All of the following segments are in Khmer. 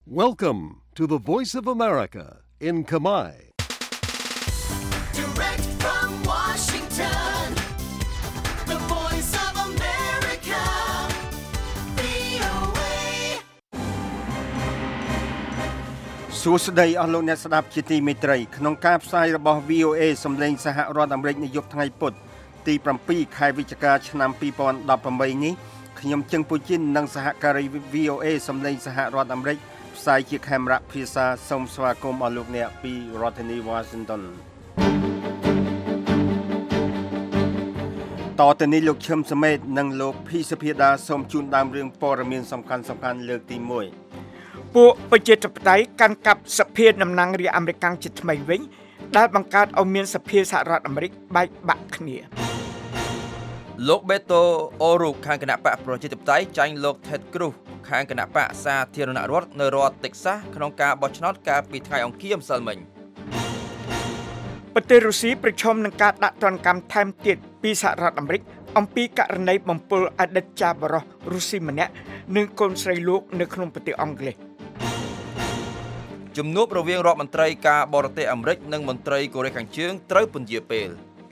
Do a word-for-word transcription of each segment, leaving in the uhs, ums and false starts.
Welcome to the Voice of America in Khmer. Direct from Washington, the Voice of America, វី អូ เอសួស្តីអស់លោកអ្នកស្ដាប់ជាទីមេត្រីក្នុងការផ្សាយរបស់ វី អូ เอ សម្លេងសហរដ្ឋអាមេរិកនាយប់ថ្ងៃពុធទី7ខែវិច្ឆិកាឆ្នាំ2018នេះខ្ញុំជឹងពូជីននិងសហការី វី អូ เอ សម្លេងសហរដ្ឋអាមេរិកផ្សាយជាខេមរៈភាសាសូមស្វាគមន៍អស់លោកអ្នកពីរដ្ឋធានី Washington តទៅនេះលោកឈឹមសមេតនិងលោកភីសុភាដាសូមជូនដើមរឿងព័ត៌មានសំខាន់ៗលើកទី1 ពួកប្រជាធិបតេយ្យកាន់កាប់សភាតំណាងរាស្ត្រអាមេរិកជាថ្មីវិញដែលបង្កើតឲ្យមានសភាសហរដ្ឋអាមេរិកបែកបាក់គ្នាលោកបេតូអូរូបខាងគណៈបកប្រជាធិបតេយ្យចាញ់លោក Ted Cruz ខាងគណៈបកសាធារណរដ្ឋនៅរដ្ឋ Texas ក្នុងការបោះឆ្នោតកាលពីថ្ងៃអង្គារម្សិលមិញប្រទេសរុស្ស៊ីប្រឈមនឹងការដាក់ទណ្ឌកម្មថែមទៀតពីសហរដ្ឋអាមេរិកអំពីករណីបំពុលអតីតចាបរោះរុស្ស៊ីម្នាក់និងកូនស្រីលោកនៅក្នុងប្រទេសអង់គ្លេសជំនួបរវាងរដ្ឋមន្ត្រីការបរទេសអាមេរិកនិងមន្ត្រីកូរ៉េខាងជើងត្រូវពន្យាពេល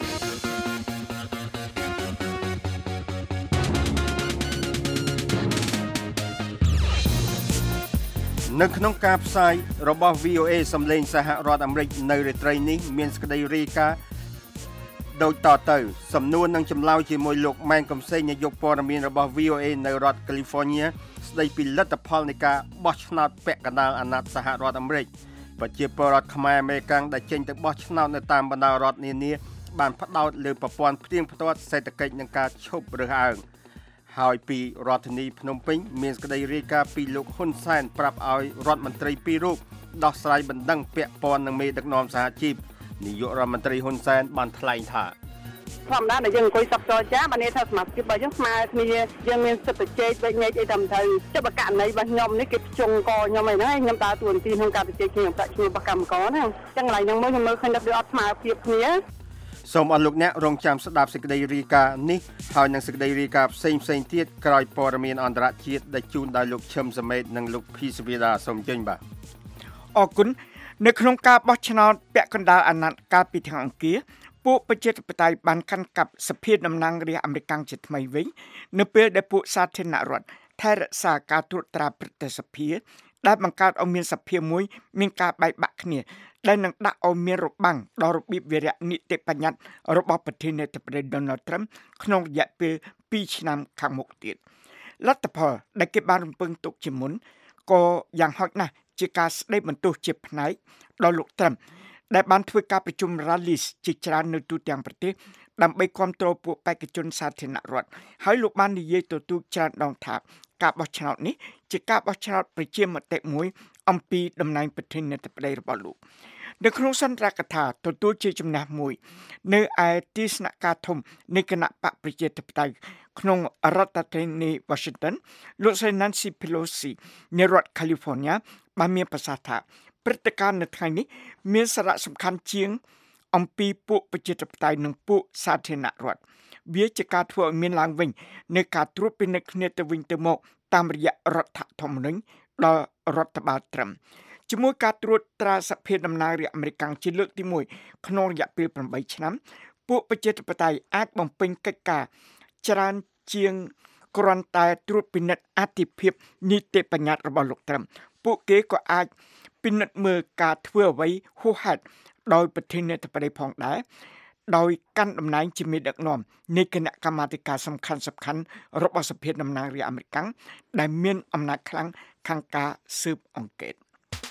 នៅក្នុងការផ្សាយរបស់ វី អូ เอ សម្លេងសហរដ្ឋអាមេរិកនៅរាត្រីនេះមានសេចក្តីរាយការណ៍ដូចតទៅសំណួរនឹងចម្លើយជាមួយលោកម៉ែនកំសែងនាយកព័ត៌មានរបស់ វី អូ เอ នៅរដ្ឋ California ស្ដីពីលទ្ធផលនៃការបោះឆ្នោតពាក់កណ្ដាលអាណត្តិសហរដ្ឋអាមេរិកប្រជាពលរដ្ឋខ្មែរអាមេរិកដែលចេញទៅបោះឆ្នោតនៅតាមបណ្ដារដ្ឋនានាបានផ្ដោតលើប្រព័ន្ធផ្ទៀងផ្ទាត់សេដ្ឋកិច្ចនិងការឈប់រើសអើងហើយពីរដ្ឋធានីភ្នំពេញមានសេចក្តីរាយការណ៍ពីលោកហ៊ុនសែនប្រាប់ឲ្យរដ្ឋមន្ត្រីពីររូបដោះស្រាយបណ្ដឹងពាក់ព័ន្ធនឹងមេដឹកនាំសហជីពនាយករដ្ឋមន្ត្រីហ៊ុនសែនបានថ្លែងថាធម្មតាដែលយើងអង្គុយសពចរចាបានន័យថាសមាជិករបស់យើងស្មើគ្នាយើងមានសិទ្ធិជែកវែកញែកអីតាមទៅចាប់បករណីរបស់ខ្ញុំនេះគេភ្ជង់កខ្ញុំអីហ្នឹងខ្ញុំដើរតួនាទីក្នុងការជែកគ្នាប្រាក់ឈ្នួលរបស់កម្មករហ្នឹងចឹងកន្លែងហ្នឹងមើលខ្ញុំមើលឃើញថាវាអត់ស្មើភាពគ្នាសូមអរលោកអ្នករងចាំស្ដាប់សេចក្តីរាយការណ៍នេះហើយនឹងសេចក្តីរាយការណ៍ផ្សេងផ្សេងទៀតក្រោយព័ត៌មានអន្តរជាតិដែលជូនដោយលោកឈឹមសមេតនិងលោកភីសវីដាសូមជើញបាទអរគុណនៅក្នុងការបោះឆ្នោតពាក់កណ្ដាលអាណត្តិកាលពីថ្ងៃអង្គារពួកប្រជាធិបតេយ្យបានកាន់កាប់សភាតំណាងរាស្ត្រអាមេរិកជាថ្មីវិញនៅពេលដែលពួកសាធារណរដ្ឋថែរក្សាការត្រួតត្រាព្រឹទ្ធសភាដែលបង្កើតឲ្យមានសភាមួយមានការបែកបាក់គ្នាដែលនឹងដាក់ឲ្យមានរបាំងដល់របៀបវារៈនីតិបញ្ញត្តិរបស់ប្រធានាធិបតី Donald Trump ក្នុងរយៈពេលពីរឆ្នាំខាងមុខទៀតលទ្ធផលដែលគេបានរំពឹងទុកជាមុនក៏យ៉ាងហោចណាស់ជាការស្ដីបន្ទោសជាផ្នែកដល់លោក Trump ដែលបានធ្វើការប្រជុំ rallies ជាច្រើននៅទូទាំងប្រទេសដើម្បីគាំទ្រពួកបេក្ខជនសាធារណរដ្ឋហើយលោកបាននិយាយទទូចច្រើនដងថាការបោះឆ្នោតនេះជាការបោះឆ្នោតប្រជាមតិមួយអំពីតំណែងប្រធានាធិបតីរបស់លោកនៅក្នុងសន្ទរកថាទទួលជាជំនះមួយនៅឯទីស្នាក់ការធំនៃគណៈបកប្រជាធិបតេយ្យក្នុងរដ្ឋធានី Washington លោកស្រី Nancy Pelosi នៃរដ្ឋ California បានមានប្រសាសន៍ថាព្រឹត្តិការណ៍នៅថ្ងៃនេះមានសារៈសំខាន់ជាងអំពីពួកប្រជាធិបតេយ្យនិងពួកសាធារណរដ្ឋវាជាការធ្វើឲ្យមានឡើងវិញនៃការត្រួតពិនិត្យគ្នាទៅវិញទៅមកតាមរយៈរដ្ឋធម្មនុញ្ញដល់រដ្ឋបាលត្រឹមជាមួយការត្រួតត្រាសភាតំណាងរាស្ត្រអាមេរិកជាលើកទីមួយក្នុងរយៈពេល8ឆ្នាំពួកប្រជាធិបតេយ្យអាចបំពេញកិច្ចការច្រើនជាងគ្រាន់តែត្រួតពិនិត្យអធិភាពនីតិបញ្ញត្តិរបស់លោកត្រឹមពួកគេក៏អាចពិនិត្យមើលការធ្វើអ្វីហួសហេតុដោយប្រធានាធិបតីផងដែរដោយកាន់តំណែងជាមេដឹកនាំនៃគណៈកម្មាធិការសំខាន់សំខាន់របស់សភាតំណាងរាស្ត្រអាមេរិកដែលមានអំណាចខ្លាំងខាងការស៊ើបអង្កេត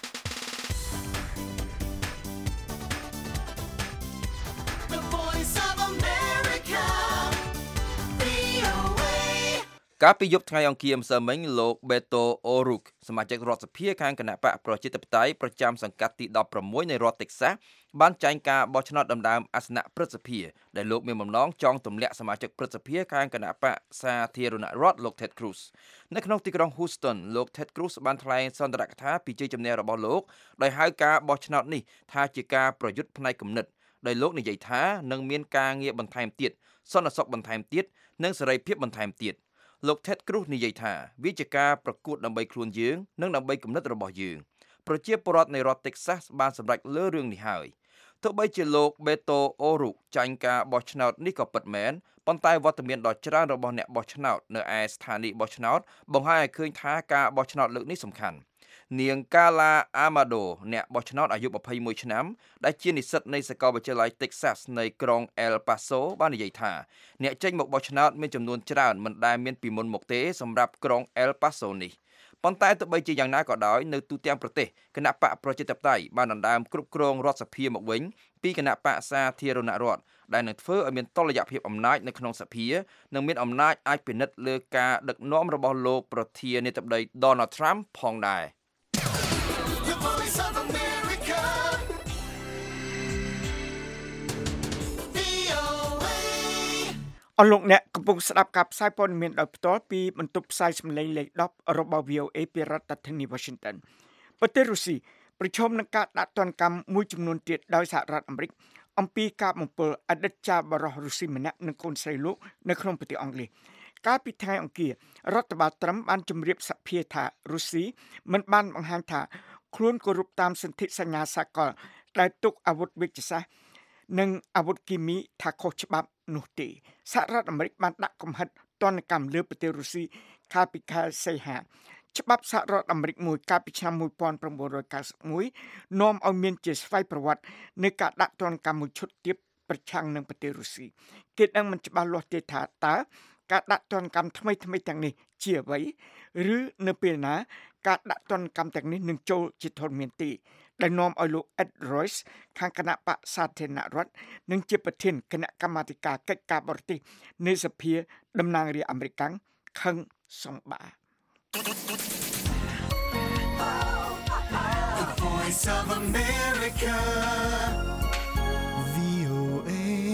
កាលពីយប់ថ្ងៃអង្គារម្សិលមិញលោកបេតូអូរូកសមាជិករដ្ឋសភាខាងគណៈបកប្រជាធិបតេយ្យប្រចាំសង្កាត់ទីដប់ប្រាំមួយនៃរដ្ឋ Texas បានចាញ់ការបោះឆ្នោតដណ្ដើមអាសនៈព្រឹទ្ធសភាដែលលោកមានបំណងចង់ទម្លាក់សមាជិកព្រឹទ្ធសភាខាងគណៈបកសាធារណរដ្ឋលោក Ted Cruz នៅក្នុងទីក្រុង Houston លោក Ted Cruz បានថ្លែងសន្ទរកថាពីជ័យជំនះរបស់លោកដោយហៅការបោះឆ្នោតនេះថាជាការប្រយុទ្ធផ្នែកគំនិតដោយលោកនិយាយថានឹងមានការងារបន្ថែមទៀតសន្តិសុខបន្ថែមទៀតនិងសេរីភាពបន្ថែមទៀតលោក Ted Cruz និយាយថាវាជាការប្រកួតដើម្បីខ្លួនយើងនិងដើម្បីគំនិតរបស់យើងប្រជាពលរដ្ឋនៃរដ្ឋ Texas បានសម្រេចលើរឿងនេះហើយទោះបីជាលោក Beto O'Rourke ចាញ់ការបោះឆ្នោតនេះក៏ពិតមែនប៉ុន្តែវត្តមានដ៏ច្រើនរបស់អ្នកបោះឆ្នោតនៅឯស្ថានីយ៍បោះឆ្នោតបង្ហាញឲ្យឃើញថាការបោះឆ្នោតលើកនេះសំខាន់នាង Carla Amado អ្នកបោះឆ្នោតអាយុยี่สิบเอ็ดឆ្នាំដែលជានិស្សិតនៃសាកលវិទ្យាល័យ Texas នៃក្រុង El Paso បាននិយាយថាអ្នកចេញមកបោះឆ្នោតមានចំនួនច្រើនមិនដែលមានពីមុនមកទេសម្រាប់ក្រុង El Paso នេះប៉ុន្តែទោះបីជាយ៉ាងណាក៏ដោយនៅទូទាំងប្រទេសគណៈបកប្រជាធិបតេយ្យបានដណ្ដើមគ្រប់គ្រងរដ្ឋសភាមកវិញពីគណៈបកសាធារណរដ្ឋដែលនឹងធ្វើឲ្យមានតុល្យភាពអំណាចនៅក្នុងសភានិងមានអំណាចអាចពិនិត្យលើការដឹកនាំរបស់លោកប្រធានាធិបតី Donald Trump ផងដែរ The Voice of America. វី អូ เอអរលោកអ្នកកំពុងស្ដាប់ការផ្សាយព័ត៌មានដោយផ្ទាល់ពីបន្ទប់ផ្សាយសម្លេងលេខដប់របស់ វី អូ เอ ពីរដ្ឋធានី Washington ប្រទេសរុស្ស៊ីប្រឈមនឹងការដាក់ទណ្ឌកម្មមួយចំនួនទៀតដោយសហរដ្ឋអាមេរិកអំពីការបំពុលអតីតចារបរិសុទ្ធរុស្ស៊ីម្នាក់និងកូនស្រីលោកនៅក្នុងប្រទេសអង់គ្លេសកាលពីថ្ងៃអង្គាររដ្ឋបាលត្រឹមបានជម្រាបសភាថារុស្ស៊ីមិនបានបង្ហាញថាខ្លួនគោរពតាមសន្ធិសញ្ញាសាកលដែលទុកអាវុធវេជ្ជសាស្ត្រនិងអាវុធគីមីថាខុសច្បាប់នោះទេសហរដ្ឋអាមេរិកបានដាក់កំហិតទណ្ឌកម្មលើប្រទេសរុស្ស៊ីកាលពីខែសីហាច្បាប់សហរដ្ឋអាមេរិកមួយកាលពីឆ្នាំnineteen ninety-oneនាំឲ្យមានជាស្វ័យប្រវត្តិនៃការដាក់ទណ្ឌកម្មមួយឈុតទៀតប្រឆាំងនឹងប្រទេសរុស្ស៊ីគេដឹងមិនច្បាស់លាស់ទេថាតើការដាក់ទណ្ឌកម្មថ្មីថ្មីទាំងនេះជាអ្វីឬនៅពេលណាការដាក់ទណ្ឌកម្មទាំងនេះនឹងចូលជាធនមានទីដែលនាំឲ្យលោក Ed Royce ខាងគណៈបកសាធារណរដ្ឋនិងជាប្រធានគណៈកម្មាធិការកិច្ចការបរទេសនៃសភាតំណាងរាស្ត្រអាមេរិកខឹងសម្បា The Voice of America. វី អូ เอ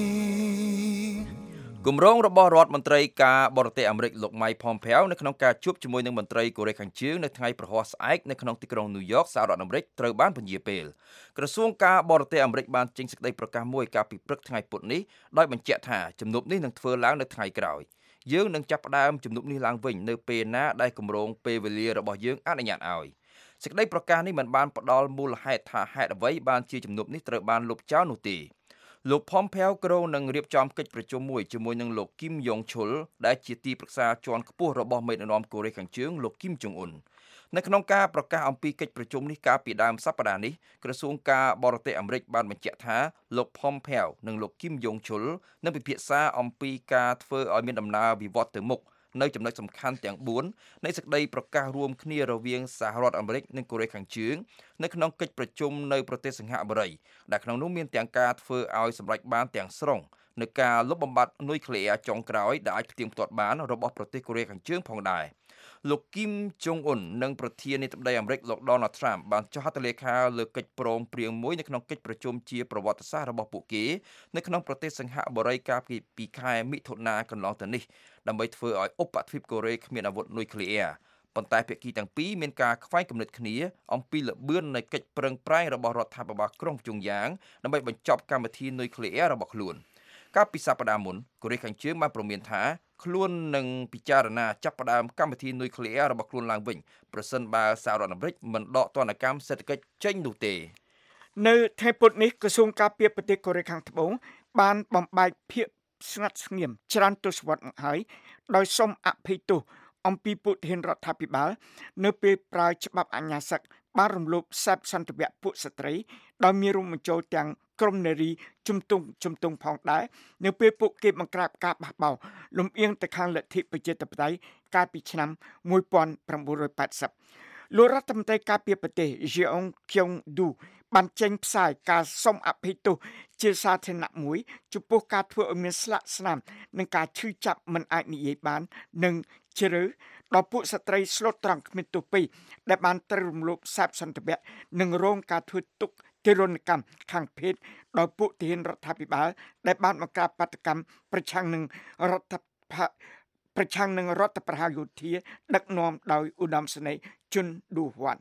គម្រោងរបស់រដ្ឋមន្ត្រីការបរទេសអាមេរិកលោក Mike Pompeo នៅក្នុងការជួបជាមួយនឹងមន្ត្រីកូរ៉េខាងជើងនៅថ្ងៃប្រហ័សស្អែកនៅក្នុងទីក្រុង New York សហរដ្ឋអាមេរិកត្រូវបានពន្យាពេលក្រសួងការបរទេសអាមេរិកបានចេញសេចក្តីប្រកាសមួយកាលពីព្រឹកថ្ងៃពុធនេះដោយបញ្ជាក់ថាជំនួបនេះនឹងធ្វើឡើងនៅថ្ងៃក្រោយយើងនឹងចាប់ផ្ដើមជំនួបនេះឡើងវិញនៅពេលណាដែលគម្រោងពេលវេលារបស់យើងអនុញ្ញាតឲ្យសេចក្តីប្រកាសនេះមិនបានផ្ដល់មូលហេតុថាហេតុអ្វីបានជាជំនួបនេះត្រូវបានលុបចោលនោះទេលោក Pompeo ក្រុងនឹងរៀបចំកិច្ចប្រជុំមួយជាមួយនឹងលោក Kim Yong Chol ដែលជាទីប្រឹក្សាជាន់ខ្ពស់របស់មេដឹកនាំកូរ៉េខាងជើងលោក Kim Jong Un នៅក្នុងការប្រកាសអំពីកិច្ចប្រជុំនេះកាលពីដើមសប្តាហ៍នេះក្រសួងការបរទេសអាមេរិកបានបញ្ជាក់ថាលោក Pompeo និងលោក Kim Yong Chol នឹងពិភាក្សាអំពីការធ្វើឲ្យមានដំណើរវិវត្តទៅមុខនៅចំណុចសំខាន់ទាំងបួននៃសេចក្តីប្រកាសរួមគ្នារវាងសហរដ្ឋអាមេរិកនិងកូរ៉េខាងជើងនៅក្នុងកិច្ចប្រជុំនៅប្រទេសសិង្ហបុរីដែលក្នុងនោះមានទាំងការធ្វើឲ្យសម្រេចបានទាំងស្រុងនៅការលុបបំបាត់នុយក្លេអ៊ែរចុងក្រោយដែលអាចផ្ទៀងផ្ទាត់បានរបស់ប្រទេសកូរ៉េខាងជើងផងដែរលោក Kim Jong Un និងប្រធានាធិបតីអាមេរិកលោក Donald Trump បានចុះហត្ថលេខាលើកិច្ចព្រមព្រៀងមួយនៅក្នុងកិច្ចប្រជុំជាប្រវត្តិសាស្ត្ររបស់ពួកគេនៅក្នុងប្រទេសសិង្ហបុរីកាលពីខែមិថុនាកន្លងទៅនេះដើម្បីធ្វើឲ្យឧបទ្វីបកូរ៉េគ្មានអាវុធនុយក្លេអ៊ែរប៉ុន្តែភាគីទាំងពីរមានការខ្វែងគំនិតគ្នាអំពីល្បឿននៃកិច្ចប្រឹងប្រែងរបស់រដ្ឋាភិបាលក្រុងព្យុងយ៉ាងដើម្បីបញ្ចប់កម្មវិធីនុយក្លេអ៊ែររបស់ខ្លួនកាលពីសប្តាហ៍មុនកូរ៉េខាងជើងបានព្រមានថាខ្លួននឹងពិចារណាចាប់ផ្ដើមកម្មវិធីនុយក្លេអ៊ែររបស់ខ្លួនឡើងវិញប្រសិនបើសហរដ្ឋអាមេរិកមិនដកទណ្ឌកម្មសេដ្ឋកិច្ចចេញនោះទេនៅថ្ងៃពុធនេះក្រសួងការពារប្រទេសកូរ៉េខាងត្បូងបានបំបែកភាគស្ងាត់ស្ងៀមច្រើនទសវត្សរ៍មកហើយដោយសូមអភ័យទោសអំពីពុទ្ធិនរដ្ឋាភិបាលនៅពេលប្រើច្បាប់អញ្ញាសឹកបានរំលោភសេពសន្តិវៈពួកស្ត្រីដោយមានរួមបញ្ចូលទាំងក្រុមនារីជំទង់ជំទង់ផងដែរនៅពេលពួកគេបង្ក្រាបការបះបោរលំអៀងទៅខាងលទ្ធិប្រជាធិបតេយ្យកាលពីឆ្នាំnineteen eightyលោករដ្ឋមន្ត្រីការពារប្រទេស Jeong Kyung-do បានចេញផ្សាយការសុំអភ័យទោសជាសាធារណៈមួយចំពោះការធ្វើឲ្យមានស្លាកស្នាមនិងការឈឺចាប់មិនអាចនិយាយបាននិងជ្រើដល់ពួកស្ត្រីស្លូតត្រង់គ្មានទោសពីរដែលបានត្រូវរំលោភសេពសន្តិវៈនិងរងការធ្វើទុក្ខទារុណកម្មខាងភេទដោយពួកទាហានរដ្ឋាភិបាលដែលបានបង្ក្រាបបាតកម្មប្រឆាំងនឹងរដ្ឋប្រឆាំងនឹងរដ្ឋប្រហារយោធាដឹកនាំដោយឧត្តមសេនីយ៍ជុនឌូវ៉ាន់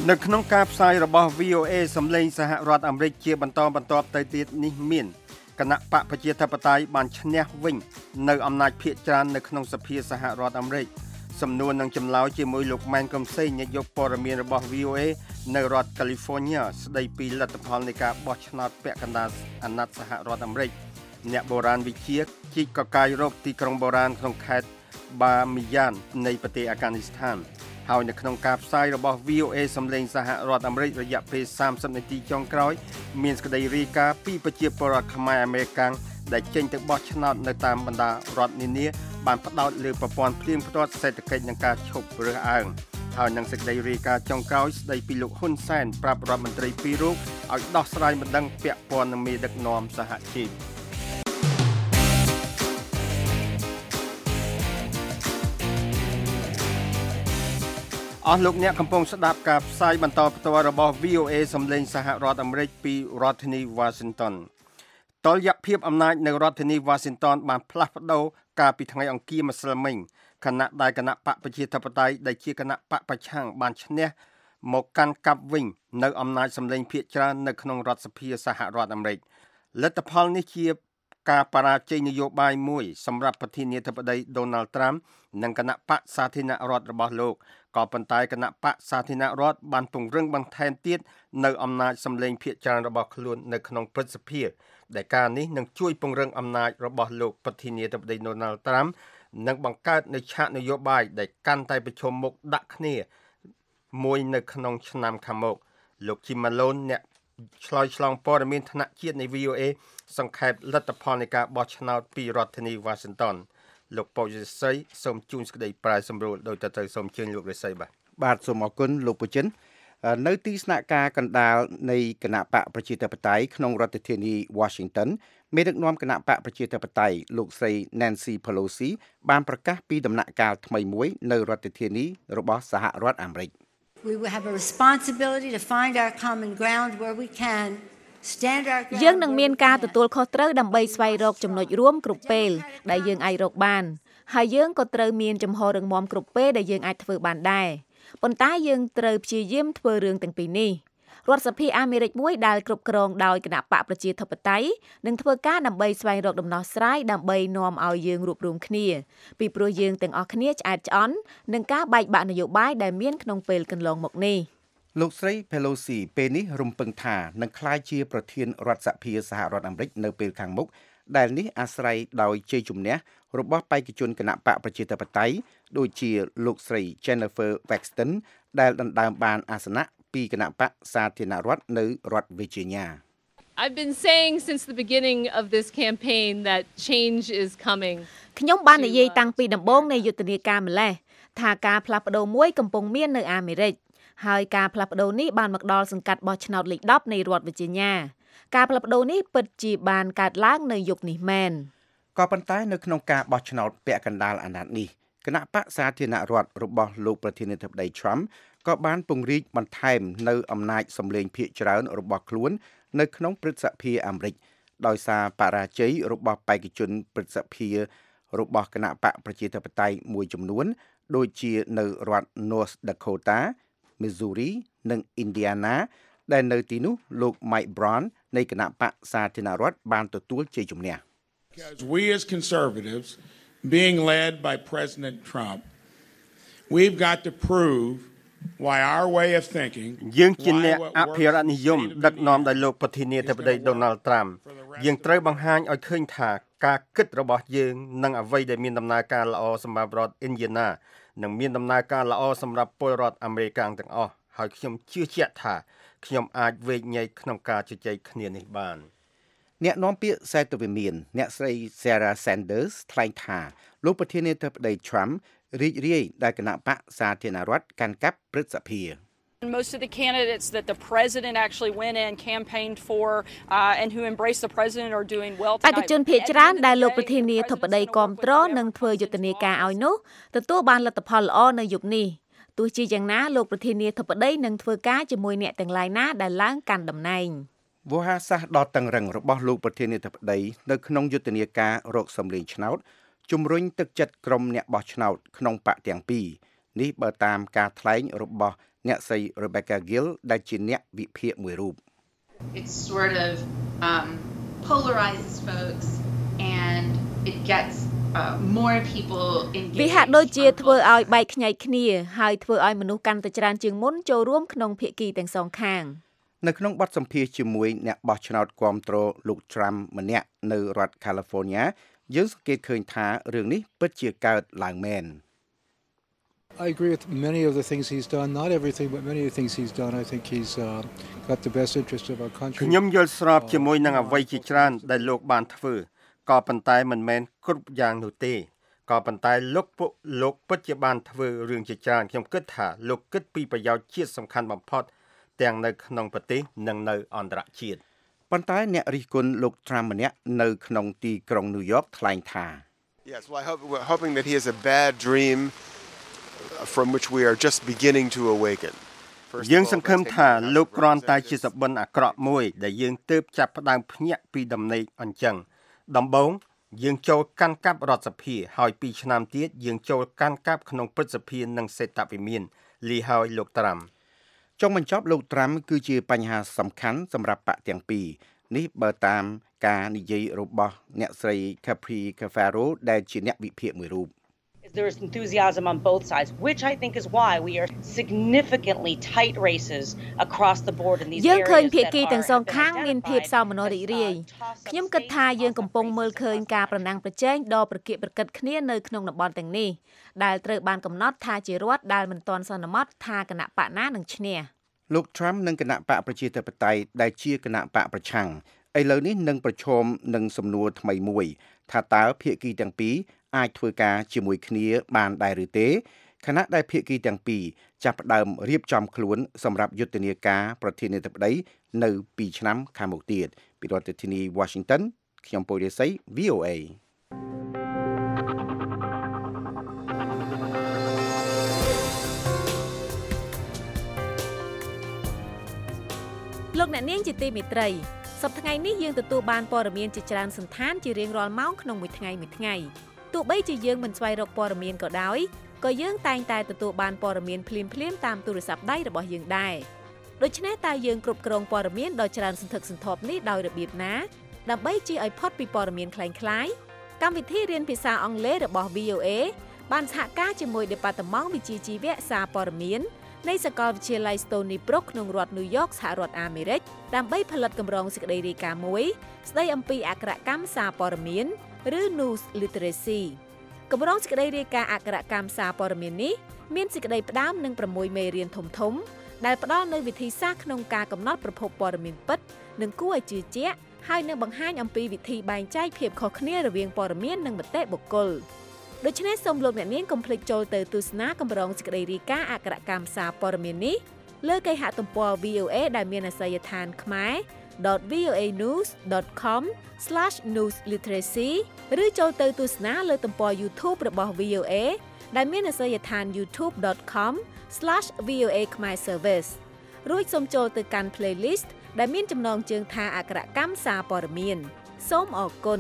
នៅក្នុងការផ្សាយរបស់ V O A សំឡេងសហរដ្ឋអាមេរិកជាបន្តបន្ទាប់ទៅទៀតនេះមានគណៈបកប្រជាធិបតេយ្យបានឈ្នះវិញនៅអំណាចភាគច្រើននៅក្នុងសភាសហរដ្ឋអាមេរិកសំណួរនឹងចម្លើយជាមួយលោកម៉ែនកំសែងនាយកព័ត៌មានរបស់ V O A នៅរដ្ឋ California ស្ដីពីលទ្ធផលនៃការបោះឆ្នោតពាក់កណ្ដាលអាណត្តិសហរដ្ឋអាមេរិកអ្នកបូរាណវិទ្យាជីកកកាយរកទីក្រុងបូរាណក្នុងខេត្តបាមីយ៉ាននៃប្រទេសអាហ្គានីស្ថានហើយនៅក្នុងការផ្សាយរបស់ V O A សំឡេងសហរដ្ឋអាមេរិករយៈពេលសាមសិបនាទីចុងក្រោយមានសេចក្តីរាយការណ៍ពីប្រជាពលរដ្ឋខ្មែរអាមេរិកាំងដែលចេញទៅបោះឆ្នោតនៅតាមបណ្ដារដ្ឋនានាបានផ្ដោតលើប្រព័ន្ធភ្លៀងផ្ទាត់សេដ្ឋកិច្ចនិងការឈប់រើសអើងហើយនឹងសេចក្តីរាយការណ៍ចុងក្រោយស្ដីពីលោកហ៊ុនសែនប្រាប់រដ្ឋមន្ត្រីពីររូបឲ្យដោះស្រាយបណ្ដឹងពាក់ព័ន្ធនឹងមេដឹកនាំសហជីពអស់លោកអ្នកកំពុងស្ដាប់ការផ្សាយបន្តផ្ទាល់របស់ V O A សំឡេងសហរដ្ឋអាមេរិកពីរដ្ឋធានី Washington តុល្យភាពអំណាចនៅរដ្ឋធានី Washington បានផ្លាស់ប្ដូរកាលពីថ្ងៃអង្គារម្សិលមិញខណៈដែលគណៈបកប្រជាធិបតេយ្យដែលជាគណៈបកប្រឆាំងបានឈ្នះមកកាន់កាប់វិញនៅអំណាចសម្លេងភាគច្រើននៅក្នុងរដ្ឋសភាសហរដ្ឋអាមេរិកលទ្ធផលនេះជាការបរាជ័យនយោបាយមួយសម្រាប់ប្រធានាធិបតី Donald Trump និងគណៈបកសាធារណរដ្ឋរបស់លោកក៏ប៉ុន្តែគណៈបកសាធារណរដ្ឋបានពង្រឹងបន្ថែមទៀតនៅអំណាចសម្លេងភាគច្រើនរបស់ខ្លួននៅក្នុងព្រឹទ្ធសភាដែលការនេះនឹងជួយពង្រឹងអំណាចរបស់លោកប្រធានាធិបតី Donald Trump និងបង្កើតនូវឆាកនយោបាយដែលកាន់តែប្រឈមមុខដាក់គ្នាមួយនៅក្នុងឆ្នាំខាងមុខលោក Jim Malone អ្នកឆ្លើយឆ្លងព័ត៌មានថ្នាក់ជាតិនៃ V O A សង្ខេបលទ្ធផលនៃការបោះឆ្នោតពីរដ្ឋធានី Washington លោកពូជិស័យសូមជូនសេចក្តីប្រែសម្រួលដោយតទៅសូមជើញលោករិស័យបាទបាទសូមអរគុណលោកពូចិននៅទីស្នាក់ការកណ្ដាលនៃគណៈបកប្រជាធិបតេយ្យក្នុងរដ្ឋធានី Washington មេដឹកនាំគណៈបកប្រជាធិបតេយ្យលោកស្រី Nancy Pelosi បានប្រកាសពីដំណាក់កាលថ្មីមួយនៅរដ្ឋធានីរបស់សហរដ្ឋអាមេរិក We will have a responsibility to find our common ground where we can stand our ground យើងនឹងមានការទទួលខុសត្រូវដើម្បីស្វែងរកចំណុចរួមគ្រប់ពេលដែលយើងអាចរកបានហើយយើងក៏ត្រូវមានចំហររឹងមាំគ្រប់ពេលដែលយើងអាចធ្វើបានដែរប៉ុន្តែយើងត្រូវព្យាយាមធ្វើរឿងទាំងពីរនេះរដ្ឋសភាអាមេរិកមួយដែលគ្រប់គ្រងដោយគណៈបកប្រជាធិបតេយ្យនឹងធ្វើការដើម្បីស្វែងរកដំណោះស្រាយដើម្បីនាំឲ្យយើងរួបរวมគ្នាពីព្រោះយើងទាំងអស់គ្នាឆ្អែតឆ្អន់នឹងការបែកបាក់នយោបាយដែលមានក្នុងពេលកន្លងមកនេះលោកស្រី Pelosi ពេលនេះរំពឹងថានឹងក្លាយជាប្រធានរដ្ឋសភាសហរដ្ឋអាមេរិកនៅពេលខាងមុខដែលនេះអាស្រ័យដោយជ័យជំនះរបស់បេក្ខជនគណៈបកប្រជាធិបតេយ្យដូចជាលោកស្រី Jennifer Waxton ដែលដណ្ដើមបានអាសនៈពីគណៈបកសាធារណរដ្ឋនៅរដ្ឋ Virginia I've been saying since the beginning of this campaign that change is coming ខ្ញុំបាននិយាយតាំងពីដំបូងនៃយុទ្ធនាការម្លេះថាការផ្លាស់ប្ដូរមួយកំពុងមាននៅអាមេរិកហើយការផ្លាស់ប្ដូរនេះបានមកដល់សង្កាត់បោះឆ្នោតលេខដប់នៃរដ្ឋ Virginia ការផ្លាស់ប្ដូរនេះពិតជាបានកើតឡើងនៅយប់នេះមែនក៏ប៉ុន្តែនៅក្នុងការបោះឆ្នោតពាក់កណ្ដាលអាណត្តិនេះគណៈបកសាធារណរដ្ឋរបស់លោកប្រធានាធិបតី Trump ក៏បានពង្រីកបន្ថែមនៅអំណាចសម្លេងភាគច្រើនរបស់ខ្លួននៅក្នុងព្រឹទ្ធសភាអាមេរិកដោយសារបរាជ័យរបស់បេក្ខជនព្រឹទ្ធសភារបស់គណៈបកប្រជាធិបតេយ្យមួយចំនួនដូចជានៅរដ្ឋ North Dakota, Missouri និង Indiana ដែលនៅទីនោះលោក Mike Brown នៃគណៈបកសាធារណរដ្ឋបានទទួលជ័យជំនះ Because we as conservatives being led by President Trump we've got to prove why our way of thinking យើងជាអ្នកអភិរក្សនិយមដឹកនាំដោយលោកប្រធានាធិបតី Donald Trump យើងត្រូវបង្ហាញឲ្យឃើញថាការគិតរបស់យើងនិងអ្វីដែលមានដំណើរការល្អសម្រាប់រដ្ឋ Indiana និងមានដំណើរការល្អសម្រាប់ពលរដ្ឋអាមេរិកទាំងអស់ហើយខ្ញុំជឿជាក់ថាខ្ញុំអាចវែកញែកក្នុងការជជែកគ្នានេះបានអ្នកនាំពាក្យសេតវិមានអ្នកស្រី Sarah Sanders ថ្លែងថាលោកប្រធានាធិបតី Trump រីករាយដែលគណៈបកសាធារណរដ្ឋកាន់កាប់ព្រឹទ្ធសភា Most of the candidates that the president actually went in campaigned for uh, and who embraced the president are doing well tonight. បេក្ខជនភាគច្រើនដែលលោកប្រធានាធិបតីគាំទ្រនិងធ្វើយុទ្ធនាការឲ្យនោះទទួលបានលទ្ធផលល្អនៅយប់នេះទោះជាយ៉ាងណាលោកប្រធានាធិបតីនឹងធ្វើការជាមួយអ្នកទាំងឡាយណាដែលឡើងកាន់តំណែងវោហារសាស្ត្រដ៏តឹងរ៉ឹងរបស់លោកប្រធានាធិបតីនៅក្នុងយុទ្ធនាការរកសម្លេងឆ្នោតជំរុញទឹកចិត្តក្រុមអ្នកបោះឆ្នោតក្នុងបកទាំងពីរនេះបើតាមការថ្លែងរបស់អ្នកស្រី Rebecca Gill ដែលជាអ្នកវិភាគមួយរូប It sort of um, polarizes folks and it gets uh, more people engaged វាហាក់ដូចជាធ្វើឲ្យបែកខ្ញែកគ្នាហើយធ្វើឲ្យមនុស្សកាន់តែច្រើនជាងមុនចូលរួមក្នុងភាគីទាំងសងខាងនៅក្នុងបទសម្ភាសន៍ជាមួយអ្នកបោះឆ្នោតគាំទ្រលោក Trump ម្នាក់នៅរដ្ឋ California យើងសង្កេតឃើញថារឿងនេះពិតជាកើតឡើងមែន I agree with many of the things he's done, not everything, but many of the things he's done. I think he's uh, got the best interest of our country. ខ្ញុំយល់ស្របជាមួយនឹងអ្វីជាច្រើនដែលលោកបានធ្វើក៏ប៉ុន្តែមិនមែនគ្រប់យ៉ាងនោះទេក៏ប៉ុន្តែលោកពួកលោកពិតជាបានធ្វើរឿងជាច្រើនខ្ញុំគិតថាលោកគិតពីប្រយោជន៍ជាតិសំខាន់បំផុតទាំងនៅក្នុងប្រទេសនិងនៅអន្តរជាតិប៉ុន្តែអ្នករិះគន់លោក Trump ម្នាក់នៅក្នុងទីក្រុង New York ថ្លែងថា Yes, well I hope we're hoping that he has a bad dream from which we are just beginning to awaken. យើងសង្ឃឹមថាលោកគ្រាន់តែជាសបិនអាក្រក់មួយដែលយើងទើបចាប់ផ្ដើមភ្ញាក់ពីដំណេកអញ្ចឹងដំបូងយើងចូលកាន់កាប់រដ្ឋសភាហើយពីរឆ្នាំទៀតយើងចូលកាន់កាប់ក្នុងព្រឹទ្ធសភានិងសេដ្ឋវិមានលីហើយលោកត្រាំចុងបញ្ចប់លោកត្រាំគឺជាបញ្ហាសំខាន់សម្រាប់បកទាំងពីរនេះបើតាមការនិយាយរបស់អ្នកស្រី Capri Cafaro ដែលជាអ្នកវិភាគមួយរូប There is enthusiasm on both sides, which I think is why we are significantly tight races across the board in these areas. យើងឃើញភាគីទាំងសងខាងមានភាពសោមនស្សរីករាយខ្ញុំគិតថាយើងកំពុងមើលឃើញការប្រណាំងប្រជែងដ៏ប្រកៀកប្រកិតគ្នានៅក្នុងតំបន់ទាំងនេះដែលត្រូវបានកំណត់ថាជារដ្ឋដែលមិនទាន់សន្មតថាគណៈបកណានឹងឈ្នះលោក Trump និងគណៈបកប្រជាធិបតេយ្យដែលជាគណៈបកប្រឆាំងឥឡូវនេះនឹងប្រឈមនឹងសំណួរថ្មីមួយថាតើភាគីទាំងពីរអាចធ្វើការជាមួយគ្នាបានដែរឬទេខណៈដែលភាគីទាំងពីរចាប់ផ្ដើមរៀបចំខ្លួនសម្រាប់យុទ្ធនាការប្រធានាធិបតីនៅពីរឆ្នាំខាងមុខទៀតពីរដ្ឋធានី Washington ខ្ញុំពូរិស័យ V O A លោកអ្នកនាងជាទីមេត្រីសប្តាហ៍ថ្ងៃនេះយើងទទួលបានព័ត៌មានជាច្រើនសន្តានជារៀងរាល់ម៉ោងក្នុងមួយថ្ងៃមួយថ្ងៃទោះបីជាយើងមិនស្វែងរកព័ត៌មានក៏ដោយក៏យើងតែងតែទទួលបានព័ត៌មានភ្លាមៗតាមទូរស័ព្ទដៃរបស់យើងដែរដូច្នេះតើយើងគ្រប់គ្រងព័ត៌មានដ៏ច្រើនសន្ធឹកសន្ធាប់នេះដោយរបៀបណាដើម្បីជៀសឲ្យផុតពីព័ត៌មានคล้ายៗកម្មវិធីរៀនភាសាអង់គ្លេសរបស់ V O A បានសហការជាមួយ Department វិជ្ជាជីវៈសារព័ត៌មាននៃសាកលវិទ្យាល័យ Stony Brook ក្នុងរដ្ឋ New York សហរដ្ឋអាមេរិកដើម្បីផលិតកម្រងសេចក្តីរាយការណ៍មួយស្តីអំពីអក្ខរកម្មសារព័ត៌មានឬ News Literacy កម្រងសេចក្តីរាយការណ៍អក្ខរកម្មសារព័ត៌មាននេះមានសេចក្តីផ្ដើមនឹងប្រាំមួយមេរៀនធំធំដែលផ្ដល់នូវវិធីសាស្ត្រក្នុងការកំណត់ប្រភពព័ត៌មានពិតនិងគួរឲ្យជឿជាក់ហើយនឹងបង្ហាញអំពីវិធីបែងចែកភាពខុសគ្នារវាងព័ត៌មាននិងមតិបុគ្គលដូច្នេះសូមលោកអ្នកនាងកុំភ្លេចចូលទៅទស្សនាកម្រងសេចក្តីរាយការណ៍អក្ខរកម្មសារព័ត៌មាននេះលើគេហទំព័រ V O A ដែលមានអាសយដ្ឋានខ្មែរ dot voanews dot com slash newsliteracy ឬចូលទៅទស្សនាលើទំព័រ YouTube របស់ V O A ដែលមានអាសយដ្ឋាន youtube dot com slash V O A Khmer Service រួចសូមចូលទៅកាន់ playlist ដែលមានចំណងជើងថាអក្ខរកម្មសារព័ត៌មានសូមអរគុណ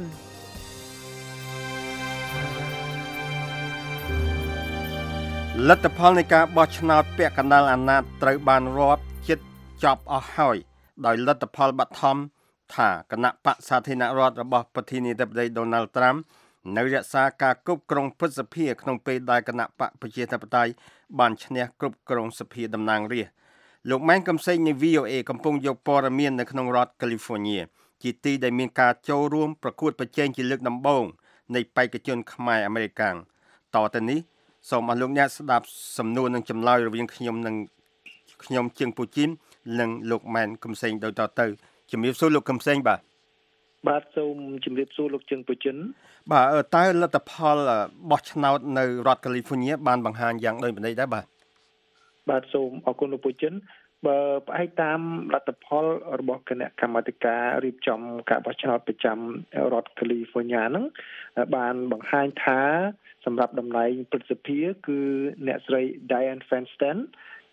លទ្ធផលនៃការបោះឆ្នោតពាក់កណ្ដាលអាណត្តិត្រូវបានរាប់ជិតចប់អស់ហើយដោយលទ្ធផលបឋមថាគណៈបក្សសាធារណរដ្ឋរបស់ប្រធានាធិបតី Donald Trump នៅរក្សាការគ្រប់គ្រងព្រឹទ្ធសភាក្នុងពេលដែលគណៈបកប្រជាធិបតេយ្យបានឈ្នះគ្រប់គ្រងសភាតំណាងរាស្ត្រលោកម៉ែនកំសែងនៃ V O A កំពុងយកព័ត៌មាននៅក្នុងរដ្ឋ California ជាទីដែលមានការចូលរួមប្រកួតប្រជែងជាលើកដំបូងនៃបេក្ខជនខ្មែរអាមេរិកាំងតទៅនេះសូមអរលោកអ្នកស្ដាប់សំណួរនិងចម្លើយរវាងខ្ញុំនិងខ្ញុំជើងពូជីននិងលោកម៉ែនកំសែងដោយតទៅជំរាបសួរលោកកំសែងបាទបាទសូមជម្រាបសួរលោកជើងពូជីនបាទតើលទ្ធផលបោះឆ្នោតនៅរដ្ឋ California បានបង្ហាញយ៉ាងដូចម្តេចដែរបាទបាទសូមអរគុណលោកពូជីនបើផ្អែកតាមលទ្ធផលរបស់គណៈកម្មាធិការរៀបចំការបោះឆ្នោតប្រចាំរដ្ឋ California ហ្នឹងបានបង្ហាញថាសម្រាប់តំណែងព្រឹទ្ធសភាគឺអ្នកស្រី Dianne Feinstein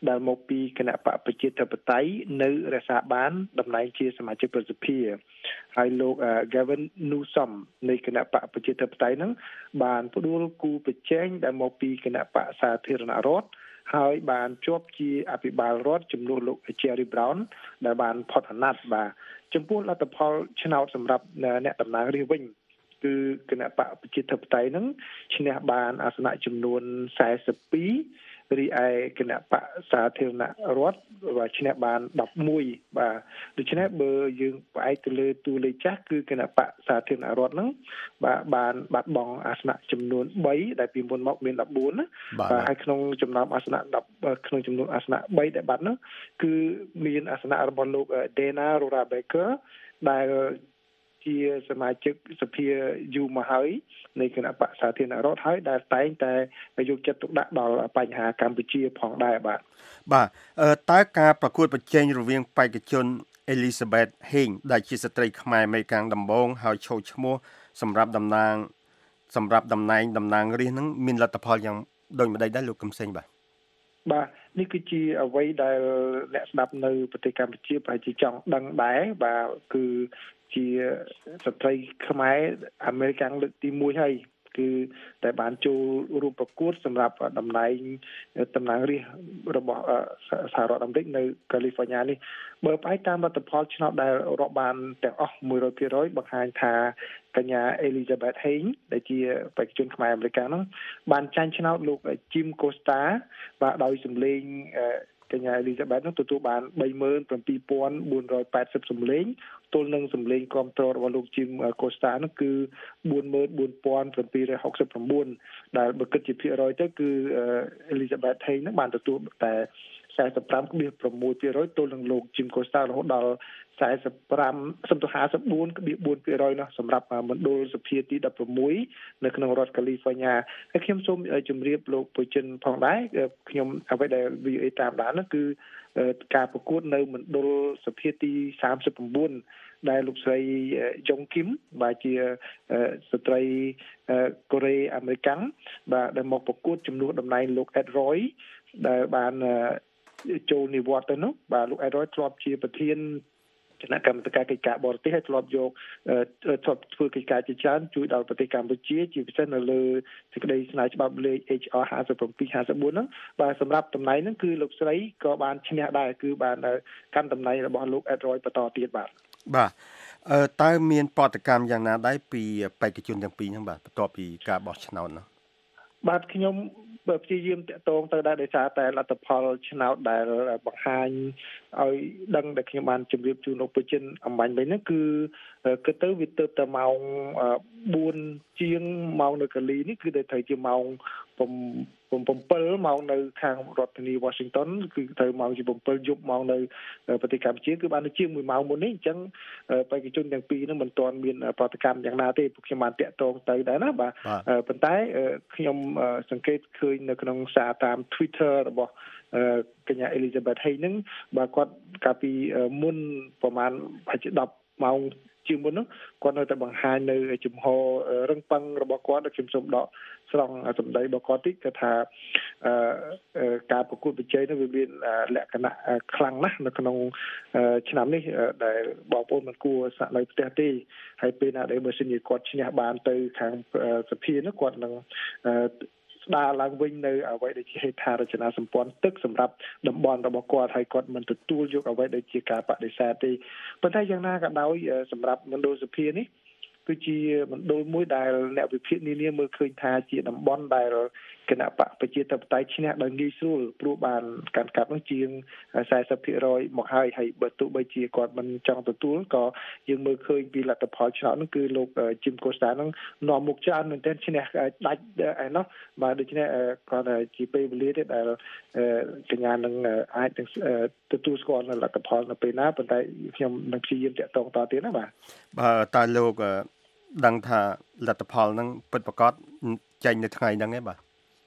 ដែលមកពីគណៈបកប្រជាធិបតេយ្យនៅរក្សាបានតំណែងជាសមាជិកប្រសិទ្ធិហើយលោក Gavin Newsom នៃគណៈបកប្រជាធិបតេយ្យហ្នឹងបានផ្ដួលគូប្រជែងដែលមកពីគណៈបកសាធារណរដ្ឋហើយបានជាប់ជាអភិបាលរដ្ឋជំនួសលោក Jerry Brown ដែលបានផុតអាណត្តិបាទចំពោះលទ្ធផលឆ្នោតសម្រាប់អ្នកតំណាងរាស្ត្រវិញគឺគណៈបកប្រជាធិបតេយ្យហ្នឹងឈ្នះបានអាសនៈចំនួនสี่สิบtwoរីឯគណៈបកសាធារណរដ្ឋបាទឈ្នះបានelevenបាទដូច្នេះបើយើងផ្អែកទៅលើតួលេខចាស់គឺគណៈបកសាធារណរដ្ឋហ្នឹងបាទបានបាត់បង់អាសនៈចំនួនthreeដែលពីមុនមកមានfourteenណាបាទហើយក្នុងចំណោមអាសនៈ10ក្នុងចំនួនអាសនៈthreeដែលបាត់នោះគឺមានអាសនៈរបស់លោក Dana Laura Baker ដែលជាសមាជិកសភាយូរមកហើយនៃគណៈបកសាធារណរដ្ឋហើយដែលតែងតែយកចិត្តទុកដាក់ដល់បញ្ហាកម្ពុជាផងដែរបាទបាទតើការប្រកួតប្រជែងរវាងបេក្ខជន Elizabeth Heng ដែលជាស្ត្រីខ្មែរអមេរិកដំបូងហើយឈរឈ្មោះសម្រាប់តំណាងសម្រាប់តំណែងតំណាងរាស្ត្រនឹងមានលទ្ធផលយ៉ាងដូចម្តេចដែរលោកកឹមសេងបាទបាទនេះគឺជាអ្វីដែលអ្នកស្ដាប់នៅប្រទេសកម្ពុជាប្រហែលជាចង់ដឹងដែរបាទគឺជាស្ត្រីខ្មែរអាមេរិកលើកទីoneហើយគឺតែបានចូលរួមប្រកួតសម្រាប់តំណែងតំណាងរាស្ត្ររបស់សហរដ្ឋអាមេរិកនៅកាលីហ្វ័រញ៉ានេះបើផ្អែកតាមលទ្ធផលឆ្នោតដែលរាប់បានទាំងអស់one hundred percentបង្ហាញថាកញ្ញា Elizabeth Heng ដែលជាបេក្ខជនខ្មែរអាមេរិកហ្នឹងបានចាញ់ឆ្នោតលោក Jim Costa បាទដោយសម្លេងកញ្ញា Elizabeth នោះទទួលបានthirty-seven thousand four hundred eightyសម្លេងទល់នឹងសម្លេងគ្រប់គ្រងរបស់លោក Jim Costa នោះគឺforty-four thousand seven hundred sixty-nineដែលបើគិតជាភាគរយទៅគឺ Elizabeth Heng នឹងបានទទួលតែforty-five point six percentទល់នឹងលោក Jim Costa រហូតដល់forty-fiveសំទោសfifty-four point four percent នោះសម្រាប់មណ្ឌលសភាទីsixteenនៅក្នុងរដ្ឋ California ហើយខ្ញុំសូមជម្រាបលោកពលជនផងដែរខ្ញុំអ្វីដែល V O A តាមដាននោះគឺការប្រកួតនៅមណ្ឌលសភាទីthirty-nineដែលលោកស្រីយងគឹមបាទជាស្ត្រីកូរ៉េអាមេរិកបាទដែលមកប្រកួតជំនួសតំណែងលោក Ed Roy ដែលបានចូលនិវត្តន៍ទៅនោះបាទលោក Ed Roy ធ្លាប់ជាប្រធានគណៈកម្មការកិច្ចការបរទេសហើយធ្លាប់យកធ្លាប់ធ្វើកិច្ចការជាច្រើនជួយដល់ប្រទេសកម្ពុជាជាពិសេសនៅលើសេចក្តីស្នើច្បាប់លេខ H R fifty-seven fifty-four ហ្នឹងបាទសម្រាប់តំណែងហ្នឹងគឺលោកស្រីក៏បានឈ្នះដែរគឺបានកាន់តំណែងរបស់លោក Ed Roy បន្តទៀតបាទបាទអឺតើមានប្រតិកម្មយ៉ាងណាដែរពីបេក្ខជនទាំងពីរហ្នឹងបាទបន្ទាប់ពីការបោះឆ្នោតនោះបាទខ្ញុំបើព្យាយាមតាក់ទងទៅដែរដោយសារតែលទ្ធផលឆ្នោតដែលបង្ហាញឲ្យដឹងដែលខ្ញុំបានជម្រាបជូនលោកពលជនអំបញ្ញវិញហ្នឹងគឺគិតទៅវាទៅតែម៉ោងfourជាងម៉ោងនៅកាលីនេះគឺទៅត្រូវជាម៉ោងsevenម៉ោងនៅខាងរដ្ឋធានី Washington គឺត្រូវម៉ោងជាsevenយប់ម៉ោងនៅប្រទេសកម្ពុជាគឺបានជាងoneម៉ោងមុននេះអញ្ចឹងបេក្ខជនទាំងពីរហ្នឹងមិនទាន់មានប្រតិកម្មយ៉ាងណាទេពួកខ្ញុំបានតាក់ទងទៅដែរណាបាទប៉ុន្តែខ្ញុំសង្កេតឃើញនៅក្នុងសារតាម Twitter របស់កញ្ញា Elizabeth Heng ហ្នឹងបាទគាត់កាលពីមុនប្រហែលប្រហែលជាtenម៉ោងជាមុននោះគាត់នៅតែបង្ហាញនៅជំហររឹងប៉ឹងរបស់គាត់ដែលខ្ញុំសូមដកស្រង់សម្ដីរបស់គាត់តិចគឺថាការប្រកួតប្រជែងនោះវាមានលក្ខណៈខ្លាំងណាស់នៅក្នុងឆ្នាំនេះដែលបងប្អូនមិនគួរសាក់នៅផ្ទះទេហើយពេលណាដែលបើសិនជាគាត់ឈ្នះបានទៅខាងសភានោះគាត់នឹងស្ដារឡើងវិញនៅអ្វីដែលជាហេដ្ឋារចនាសម្ព័ន្ធទឹកសម្រាប់តំបន់របស់គាត់ហើយគាត់មិនទទួលយកអ្វីដែលជាការបដិសេធទេប៉ុន្តែយ៉ាងណាក៏ដោយសម្រាប់មណ្ឌលសភានេះគឺជាមណ្ឌលមួយដែលអ្នកវិភាគនានាមើលឃើញថាជាតំបន់ដែលគណៈបកប្រជាធិបតេយ្យឈ្នះដោយងាយស្រួលព្រោះបានការកាប់នោះជាងforty percentមកហើយហើយបើទោះបីជាគាត់មិនចង់ទទួលក៏យើងមើលឃើញពីលទ្ធផលឆ្នោតនោះគឺលោក Jim Costa នឹងនាំមុខច្រើនមែនទែនឈ្នះដាច់ឯណោះបាទដូច្នេះគាត់ជាពេលវេលាទេដែលកញ្ញានឹងអាចទទួលស្គាល់នៅលទ្ធផលនៅពេលណាប៉ុន្តែខ្ញុំនឹងព្យាយាមតាក់ទងតទៀតណាបាទបាទតើលោកដឹងថាលទ្ធផលហ្នឹងពិតប្រាកដចេញនៅថ្ងៃហ្នឹងទេបាទ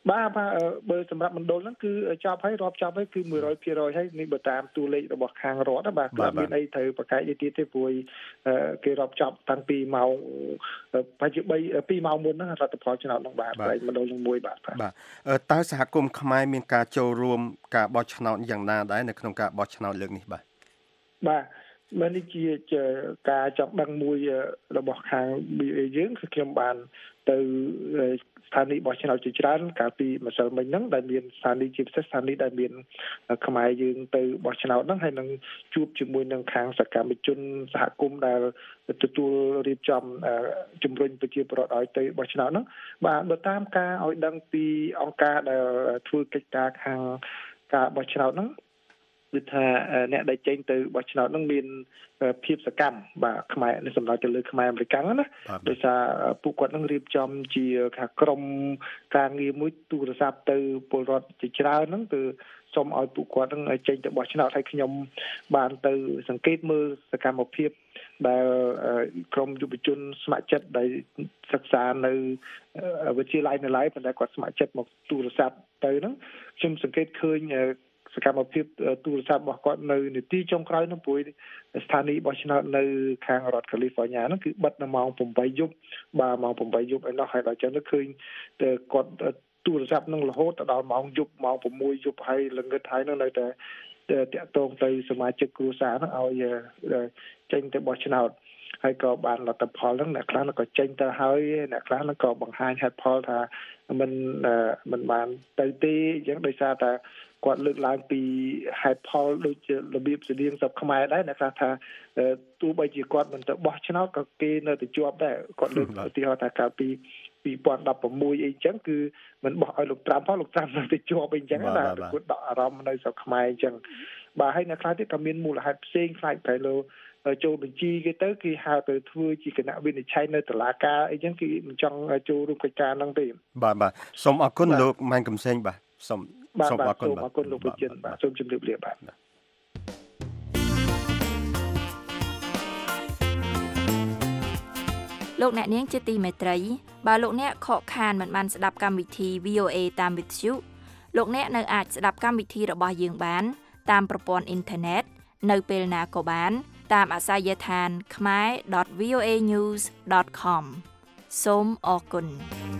បាទបាទបើសម្រាប់មណ្ឌលហ្នឹងគឺចាប់ហើយរាប់ចាប់ហើយគឺone hundred percent ហើយនេះបើតាមតួលេខរបស់ខាងរដ្ឋបាទបាទមានអីត្រូវប្រកែកទៀតទេព្រោះគេរាប់ចាប់តាំងពីម៉ោងប្រហែលជា3 2ម៉ោងមុនហ្នឹងរដ្ឋផលឆ្នោតហ្នឹងបាទតែមណ្ឌលនឹងមួយបាទបាទតើសហគមន៍ខ្មែរមានការចូលរួមការបោះឆ្នោតយ៉ាងណាដែរនៅក្នុងការបោះឆ្នោតលើកនេះបាទបាទមិននេះជាការចង់ដឹងមួយរបស់ខាង B A យើងគឺខ្ញុំបានទៅស្ថានីយ៍បោះឆ្នោតជាច្រើនកាលពីម្សិលមិញហ្នឹងដែលមានស្ថានីយ៍ជាពិសេសស្ថានីយ៍ដែលមានខ្មែរយើងទៅបោះឆ្នោតហ្នឹងហើយនឹងជួបជាមួយនឹងខាងសកម្មជនសហគមន៍ដែលទទួលរៀបចំជំរុញប្រជាពលរដ្ឋឲ្យទៅបោះឆ្នោតហ្នឹងបាទបើតាមការឲ្យដឹងពីអង្គការដែលធ្វើកិច្ចការខាងការបោះឆ្នោតហ្នឹងគឺថាអ្នកដែលចេញទៅបោះឆ្នោតហ្នឹងមានភាពសកម្មបាទខ្មែរនេះសម្រាប់ទៅលើខ្មែរអាមេរិកណាដោយសារពួកគាត់នឹងរៀបចំជាខាក្រុមការងារមួយទូរស័ព្ទទៅពលរដ្ឋជាច្រើនហ្នឹងគឺសូមឲ្យពួកគាត់នឹងចេញទៅបោះឆ្នោតហើយខ្ញុំបានទៅសង្កេតមើលសកម្មភាពដែលក្រុមយុវជនស្ម័គ្រចិត្តដែលសិក្សានៅវិទ្យាល័យនៅឡើយប៉ុន្តែគាត់ស្ម័គ្រចិត្តមកទូរស័ព្ទទៅហ្នឹងខ្ញុំសង្កេតឃើញសកម្មភាពទូរស័ព្ទរបស់គាត់នៅនីតិចុងក្រោយនោះព្រោះស្ថានីយ៍បោះឆ្នោតនៅខាងរដ្ឋ California ហ្នឹងគឺបិទនៅម៉ោងeightយប់បាទម៉ោងeightយប់ឯនោះហើយដល់ចឹងទៅឃើញគាត់ទូរស័ព្ទនឹងរហូតដល់ម៉ោងយប់ម៉ោងsixយប់ហើយល្ងឹតហើយនឹងនៅតែតាក់ទងទៅសមាជិកគ្រួសារហ្នឹងឲ្យចេញទៅបោះឆ្នោតហើយក៏បានលទ្ធផលហ្នឹងអ្នកខ្លះក៏ចេញទៅហើយអ្នកខ្លះក៏បង្ហាញហេតុផលថាមិនមិនបានទៅទេអញ្ចឹងដោយសារតែគាត់លើកឡើងពីហេតុផលដូចជារបៀបស្តៀងស្រុកខ្មែរដែរអ្នកខ្លះថាទោះបីជាគាត់មិនទៅបោះឆ្នោតក៏គេនៅតែជាប់ដែរគាត់លើកឧទាហរណ៍ថាកាលពីtwo thousand sixteenអីចឹងគឺមិនបោះឲ្យលោកត្រាំផងលោកត្រាំនៅតែជាប់អីចឹងណាគាត់ដកអារម្មណ៍នៅស្រុកខ្មែរអញ្ចឹងបាទហើយអ្នកខ្លះទៀតក៏មានមូលហេតុផ្សេងខ្លាចតែលោកចូលបញ្ជីគេទៅគេហៅទៅធ្វើជាគណៈវិនិច្ឆ័យនៅតុលាការអីចឹងគេមិនចង់ចូលរួមកិច្ចការហ្នឹងទេបាទបាទសូមអរគុណលោកម៉ែនកំសែងបាទសូមសូមអរគុណអរគុណលោកវិចិត្របាទសូមជម្រាបលាបាទលោកអ្នកនាងជាទីមេត្រីបើលោកអ្នកខកខានមិនបានស្ដាប់កម្មវិធី V O A តាមវិទ្យុលោកអ្នកនៅអាចស្ដាប់កម្មវិធីរបស់យើងបានតាមប្រព័ន្ធអ៊ីនធឺណិតនៅពេលណាក៏បានតាមអាសយដ្ឋាន khmer dot v o a news dot com សូមអរគុណ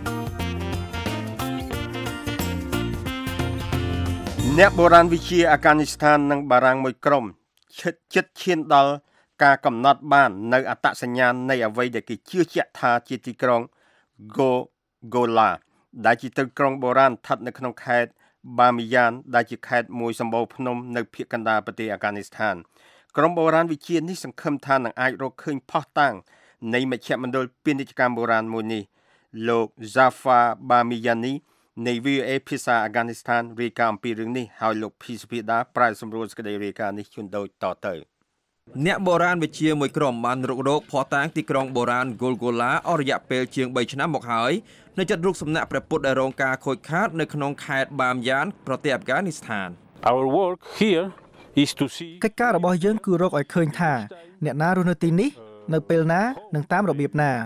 អ្នកបុរាណវិទ្យាអាហ្គានីស្ថាននិងបារាំងមួយក្រុមឈិតជិតឈានដល់ការកំណត់បាននៅអត្តសញ្ញាណនៃអ្វីដែលគេជឿជាក់ថាជាទីក្រុង Gogola ដែលជាទីក្រុងបុរាណស្ថិតនៅក្នុងខេត្ត Bamiyan ដែលជាខេត្តមួយសម្បូរភ្នំនៅភាគកណ្ដាលប្រទេសអាហ្គានីស្ថានក្រុមបុរាណវិទ្យានេះសង្ឃឹមថានឹងអាចរកឃើញភស្តុតាងនៃមជ្ឈមណ្ឌលពាណិជ្ជកម្មបុរាណមួយនេះលោក Zafar Bamiyani នៃ V O A ភាសាអាហ្គានីស្ថានរាយការណ៍អំពីរឿងនេះហើយលោកភីសភាដាប្រែសម្រួលសេចក្តីរាយការណ៍នេះជូនដូចតទៅអ្នកបុរាណវិទ្យាមួយក្រុមបានរករកភស្តុតាងទីក្រុងបុរាណ Golgola អស់រយៈពេលជាងthreeឆ្នាំមកហើយនៅជិតរូបសំណាក់ព្រះពុទ្ធដែលរងការខូចខាតនៅក្នុងខេត្ត Bamiyan ប្រទេសអាហ្គានីស្ថាន Our work here is to see កិច្ចការរបស់យើងគឺរកឲ្យឃើញថាអ្នកណារស់នៅទីនេះនៅពេលណានិងតាមរបៀបណា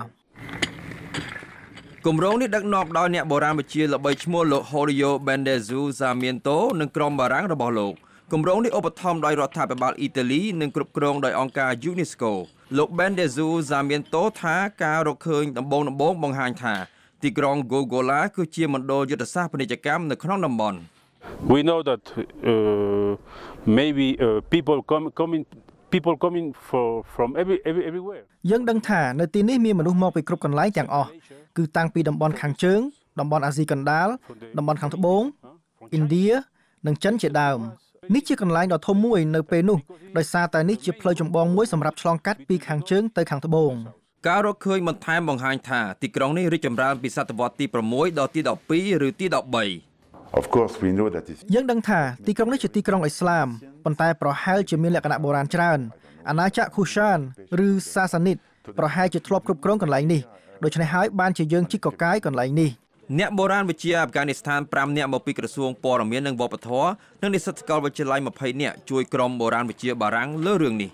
គម្រោងនេះដឹកនាំដោយអ្នកបុរាណវិទ្យាល្បីឈ្មោះលោក Horio Bendezu Sarmiento និងក្រុមបារាំងរបស់លោកគម្រោងនេះឧបត្ថម្ភដោយរដ្ឋាភិបាលអ៊ីតាលីនិងគ្រប់គ្រងដោយអង្គការ UNESCO លោក Bendezu Sarmiento ថាការរកឃើញដំបូងៗបង្ហាញថាទីក្រុង Golgola គឺជាមណ្ឌលយុទ្ធសាស្ត្រពាណិជ្ជកម្មនៅក្នុងតំបន់ We know that uh, maybe uh, people come, coming people coming for, from every, every, everywhere យើងដឹងថានៅទីនេះមានមនុស្សមកពីគ្រប់កន្លែងទាំងអស់គឺតាំងពីតំបន់ខាងជើងតំបន់អាស៊ីកណ្ដាលតំបន់ខាងត្បូងឥណ្ឌានិងចិនជាដើមនេះជាកន្លែងដ៏ធំមួយនៅពេលនោះដោយសារតែនេះជាផ្លូវចម្បងមួយសម្រាប់ឆ្លងកាត់ពីខាងជើងទៅខាងត្បូងការរកឃើញបន្ថែមបង្ហាញថាទីក្រុងនេះរីកចម្រើនពីសតវត្សទីsixដល់ទីtwelveឬទីthirteen Of course we know that is យើងដឹងថាទីក្រុងនេះជាទីក្រុងអ៊ីស្លាមប៉ុន្តែប្រហែលជាមានលក្ខណៈបុរាណច្រើនអាណាចក្រ Kushan ឬ Sassanid ប្រហែលជាធ្លាប់គ្រប់គ្រងកន្លែងនេះដូច្នេះហើយបានជាយើងជីកកកាយកន្លែងនេះអ្នកបុរាណវិទ្យាអាហ្គានីស្ថានfiveនាក់មកពីក្រសួងព័ត៌មាននិងវប្បធម៌និងនិស្សិតសាកលវិទ្យាល័យtwentyនាក់ជួយក្រុមបុរាណវិទ្យាបារាំងលើរឿងនេះ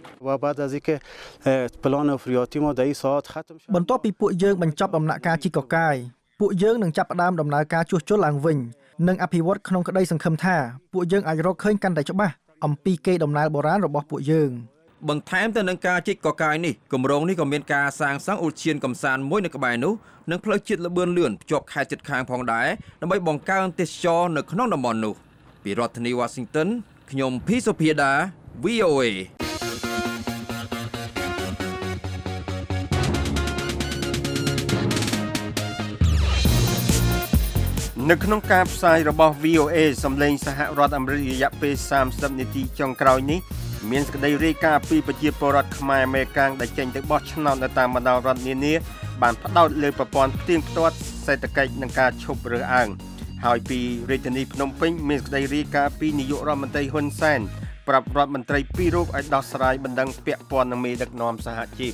បន្ទាប់ពីពួកយើងបញ្ចប់ដំណាក់ការជីកកកាយពួកយើងនឹងចាប់ផ្ដើមដំណើរការជួសជុលឡើងវិញនិងអភិវឌ្ឍក្នុងក្តីសង្ឃឹមថាពួកយើងអាចរកឃើញកាន់តែច្បាស់អំពីកេរដំណែលបុរាណរបស់ពួកយើងបន្ថែមទៅនឹងការជីកកកាយនេះគម្រោងនេះក៏មានការសាងសង់ឧទ្យានកំសាន្តមួយនៅក្បែរនោះនិងផ្លូវជាតិល្បឿនលឿនភ្ជាប់ខេត្តជិតខាងផងដែរដើម្បីបង្កើនទេសចរណ៍នៅក្នុងតំបន់នោះពីរដ្ឋធានី Washington ខ្ញុំភីសុភាដា វី អូ เอនៅក្នុងការផ្សាយរបស់ វី អូ เอ សម្លេងសហរដ្ឋអាមេរិករយៈពេលសាមសិបនាទីចុងក្រោយនេះមានសេចក្តីរាយការណ៍ពីប្រជាពលរដ្ឋខ្មែរអាមេរិកាំងដែលចេញទៅបោះឆ្នោតនៅតាមបណ្ដារដ្ឋនានាបានផ្ដោតលើប្រព័ន្ធផ្ទៀងផ្ទាត់សេដ្ឋកិច្ចនិងការឈប់រើសអើងហើយពីរាជធានីភ្នំពេញមានសេចក្តីរាយការណ៍ពីនាយករដ្ឋមន្ត្រីហ៊ុនសែនប្រាប់រដ្ឋមន្ត្រីពីររូបឲ្យដោះស្រាយបណ្ដឹងពាក់ព័ន្ធនឹងមេដឹកនាំសហជីព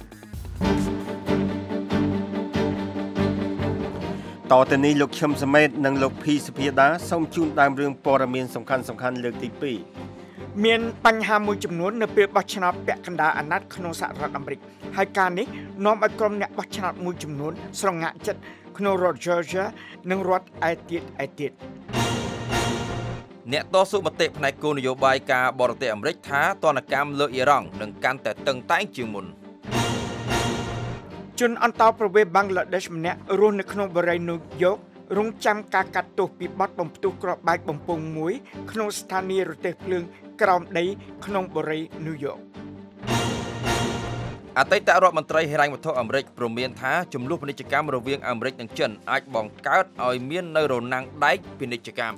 តទៅនេះលោកឈឹមសមេតនិងលោកភីសុភាដាសូមជូនដើមរឿងព័ត៌មានសំខាន់សំខាន់លើកទីពីរមានបញ្ហាមួយចំនួននៅពេលបោះឆ្នោតពាក់កណ្ដាលអាណត្តិក្នុងសហរដ្ឋអាមេរិកហើយការនេះនាំឲ្យក្រុមអ្នកបោះឆ្នោតមួយចំនួនស្រងាក់ចិត្តក្នុងរដ្ឋ Georgia និងរដ្ឋឯទៀតឯទៀតអ្នកតស៊ូមតិផ្នែកគោលនយោបាយការបរទេសអាមេរិកថាទណ្ឌកម្មលើអ៊ីរ៉ង់នឹងកាន់តែតឹងតែងជាងមុនជនអន្តោប្រវេសន៍បង់ក្លាដេសម្នាក់រស់នៅក្នុងបរិយានូវយ៉ករងចាំការកាត់ទោសពីបទបំផ្ទុះគ្រាប់បែកបំពង់មួយក្នុងស្ថានីយរទេះភ្លើងក្រោមដីក្នុងបរិយានូវយ៉កអតីតរដ្ឋមន្ត្រីហិរញ្ញវត្ថុអាមេរិកព្រមានថាចំនួនពាណិជ្ជកម្មរវាងអាមេរិកនិងចិនអាចបង្កើតឲ្យមាននៅរណាំងដែកពាណិជ្ជកម្ម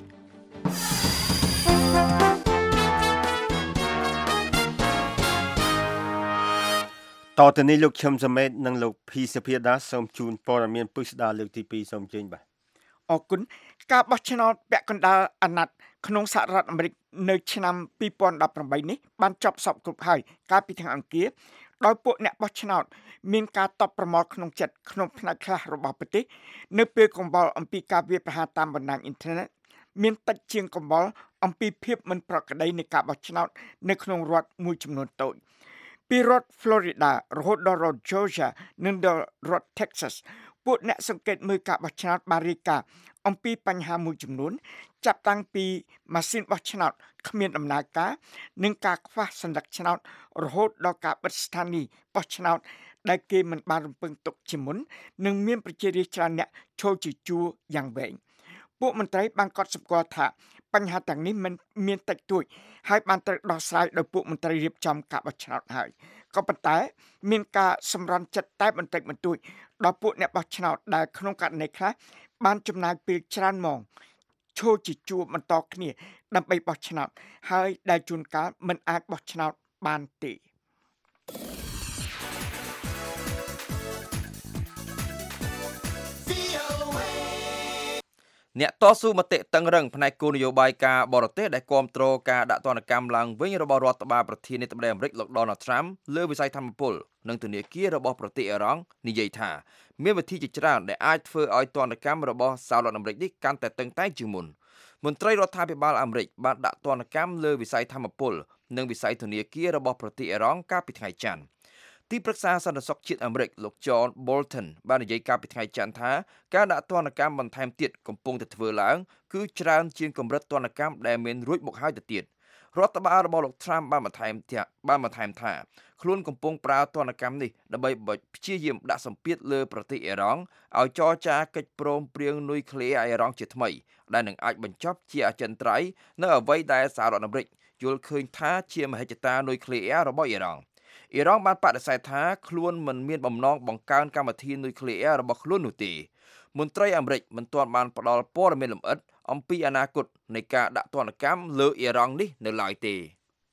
តទៅនេះលោកឈឹមសមេតនិងលោកភីសុភាដាសូមជូនព័ត៌មានពិស្ដារលើកទីពីរសូមជើញបាទអរគុណការបោះឆ្នោតពាក់កណ្ដាលអាណត្តិក្នុងសហរដ្ឋអាមេរិកនៅឆ្នាំពីរពាន់ដប់ប្រាំបីនេះបានចប់សពគ្រប់ហើយកាលពីថ្ងៃអង្គារដោយពួកអ្នកបោះឆ្នោតមានការតបប្រមល់ក្នុងចិត្តក្នុងផ្នែកខ្លះរបស់ប្រទេសនៅពេលកង្វល់អំពីការវាយប្រហារតាមបណ្ដាញអ៊ីនធឺណិតមានតិចជាងកង្វល់អំពីភាពមិនប្រក្រតីនៃការបោះឆ្នោតនៅក្នុងរដ្ឋមួយចំនួនតូចពីរដ្ឋ Florida រហូតដល់រដ្ឋ Georgia និងដល់រដ្ឋ Texas ពួកអ្នកសង្កេតមើលការបោះឆ្នោតបានរាយការណ៍អំពីបញ្ហាមួយចំនួនចាប់តាំងពីម៉ាស៊ីនបោះឆ្នោតគ្មានដំណើរការនិងការខ្វះសន្លឹកឆ្នោតរហូតដល់ការបិទស្ថានីយ៍បោះឆ្នោតដែលគេមិនបានរំពឹងទុកជាមុននិងមានប្រជារាស្ត្រច្រើនអ្នកឈរជាជួរយ៉ាងវែងពួកមន្ត្រីបានកត់សម្គាល់ថាបញ្ហាទាំងនេះមិនមានតិចតួចហើយបានត្រូវដោះស្រាយដោយពួកមន្ត្រីរៀបចំការបោះឆ្នោតហើយក៏ប៉ុន្តែមានការសម្រន់ចិត្តតែបន្តិចបន្តួចដល់ពួកអ្នកបោះឆ្នោតដែលក្នុងករណីខ្លះបានចំណាយពេលច្រើនម៉ោងឈរជាជួរបន្តគ្នាដើម្បីបោះឆ្នោតហើយដែលជួនកាលមិនអាចបោះឆ្នោតបានទេអ្នកតស៊ូមតិតឹងរឹងផ្នែកគោលនយោបាយការបរទេសដែលគាំទ្រការដាក់ទណ្ឌកម្មឡើងវិញរបស់រដ្ឋបាលប្រធានាធិបតីអាមេរិកលោក Donald Trump លើវិស័យថាមពលនិងធនាគាររបស់ប្រទេសអ៊ីរ៉ង់និយាយថាមានវិធីជាច្រើនដែលអាចធ្វើឲ្យទណ្ឌកម្មរបស់សហរដ្ឋអាមេរិកនេះកាន់តែតឹងតែងជាងមុនមន្ត្រីរដ្ឋាភិបាលអាមេរិកបានដាក់ទណ្ឌកម្មលើវិស័យថាមពលនិងវិស័យធនាគាររបស់ប្រទេសអ៊ីរ៉ង់កាលពីថ្ងៃច័ន្ទទីប្រឹក្សាសន្តិសុខជាតិអាមេរិកលោក John Bolton បាននិយាយកាលពីថ្ងៃច័ន្ទថាការដាក់ទណ្ឌកម្មបន្ថែមទៀតកំពុងតែធ្វើឡើងគឺច្រើនជាងកម្រិតទណ្ឌកម្មដែលមានរួចមកហើយទៅទៀតរដ្ឋបាលរបស់លោក Trump បានបន្ថែមថាបានបន្ថែមថាខ្លួនកំពុងប្រើទណ្ឌកម្មនេះដើម្បីព្យាយាមដាក់សម្ពាធលើប្រទេសអ៊ីរ៉ង់ឲ្យចរចាកិច្ចព្រមព្រៀងនុយក្លេអ៊ែរអ៊ីរ៉ង់ជាថ្មីដែលនឹងអាចបញ្ចប់ជាអចិន្ត្រៃយ៍នៅអ្វីដែលសហរដ្ឋអាមេរិកយល់ឃើញថាជាមហិច្ឆតានុយក្លេអ៊ែររបស់អ៊ីរ៉ង់អ៊ីរ៉ង់បានបដិសេធថាខ្លួនមិនមានបំណងបង្កើនកម្មវិធីនុយក្លេអ៊ែររបស់ខ្លួននោះទេមន្ត្រីអាមេរិកមិនទាន់បានផ្ដល់ព័ត៌មានលម្អិតអំពីអនាគតនៃការដាក់ទណ្ឌកម្មលើអ៊ីរ៉ង់នេះនៅឡើយទេ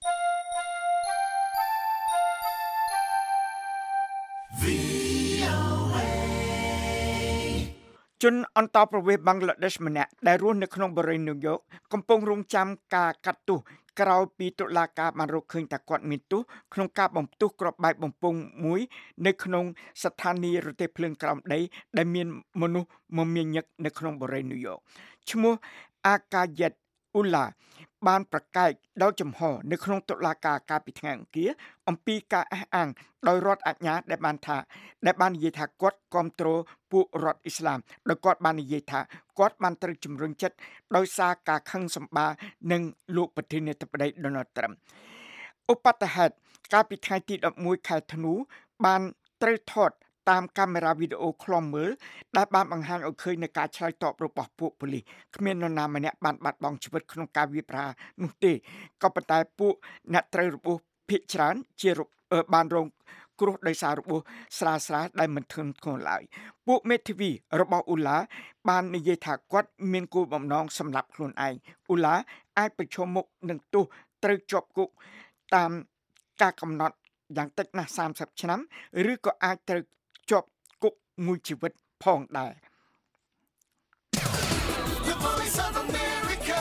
ជនអន្តោប្រវេសន៍បង់ក្លាដេសម្នាក់ដែលរស់នៅក្នុងបរិយានូវយ៉កកំពុងរងចាំការកាត់ទោសក្រោយពីតុលាការបានរកឃើញថាគាត់មានទោសក្នុងការបំផ្ទុះគ្រាប់បែកបំពង់មួយនៅក្នុងស្ថានីយរទេះភ្លើងក្រោមដីដែលមានមនុស្សមមាញឹកនៅក្នុងបរិយានូវយ៉កឈ្មោះអាកាយេតអ៊ូឡាបានប្រកែកដោយចំហនៅក្នុងតុលាការកាលពីថ្ងៃអង្គារអំពីការអះអាងដោយរដ្ឋអាជ្ញាដែលបានថាដែលបាននិយាយថាគាត់គ្រប់គ្រងពួករដ្ឋអ៊ីស្លាមដោយគាត់បាននិយាយថាគាត់បានត្រូវជំរុញចិត្តដោយសារការខឹងសម្បារនឹងលោកប្រធានាធិបតី Donald Trump ឧបទ្ទហេតុកាលពីថ្ងៃទីដប់មួយខែធ្នូបានត្រូវថតតាមកាមេរ៉ាវីដេអូឃ្លាំមើលដែលបានបង្ហាញឲ្យឃើញនៅការឆ្លើយតបរបស់ពួកប៉ូលីសគ្មាននរណាម្នាក់បានបាត់បង់ជីវិតក្នុងការវាយប្រហារនោះទេក៏ប៉ុន្តែពួកអ្នកត្រូវរបួសភាគច្រើនជាបានរងគ្រោះដោយសាររបួសស្រាលស្រាលដែលមិនធ្ងន់ធ្ងរឡើយពួកមេធាវីរបស់អ៊ូឡាបាននិយាយថាគាត់មានគោលបំណងសម្លាប់ខ្លួនឯងអ៊ូឡាអាចប្រឈមមុខនឹងទោសត្រូវជាប់គុកតាមការកំណត់យ៉ាងតិចណាស់សាមសិបឆ្នាំឬក៏អាចត្រូវជាប់គុកមួយជីវិតផងដែរ The Voice of America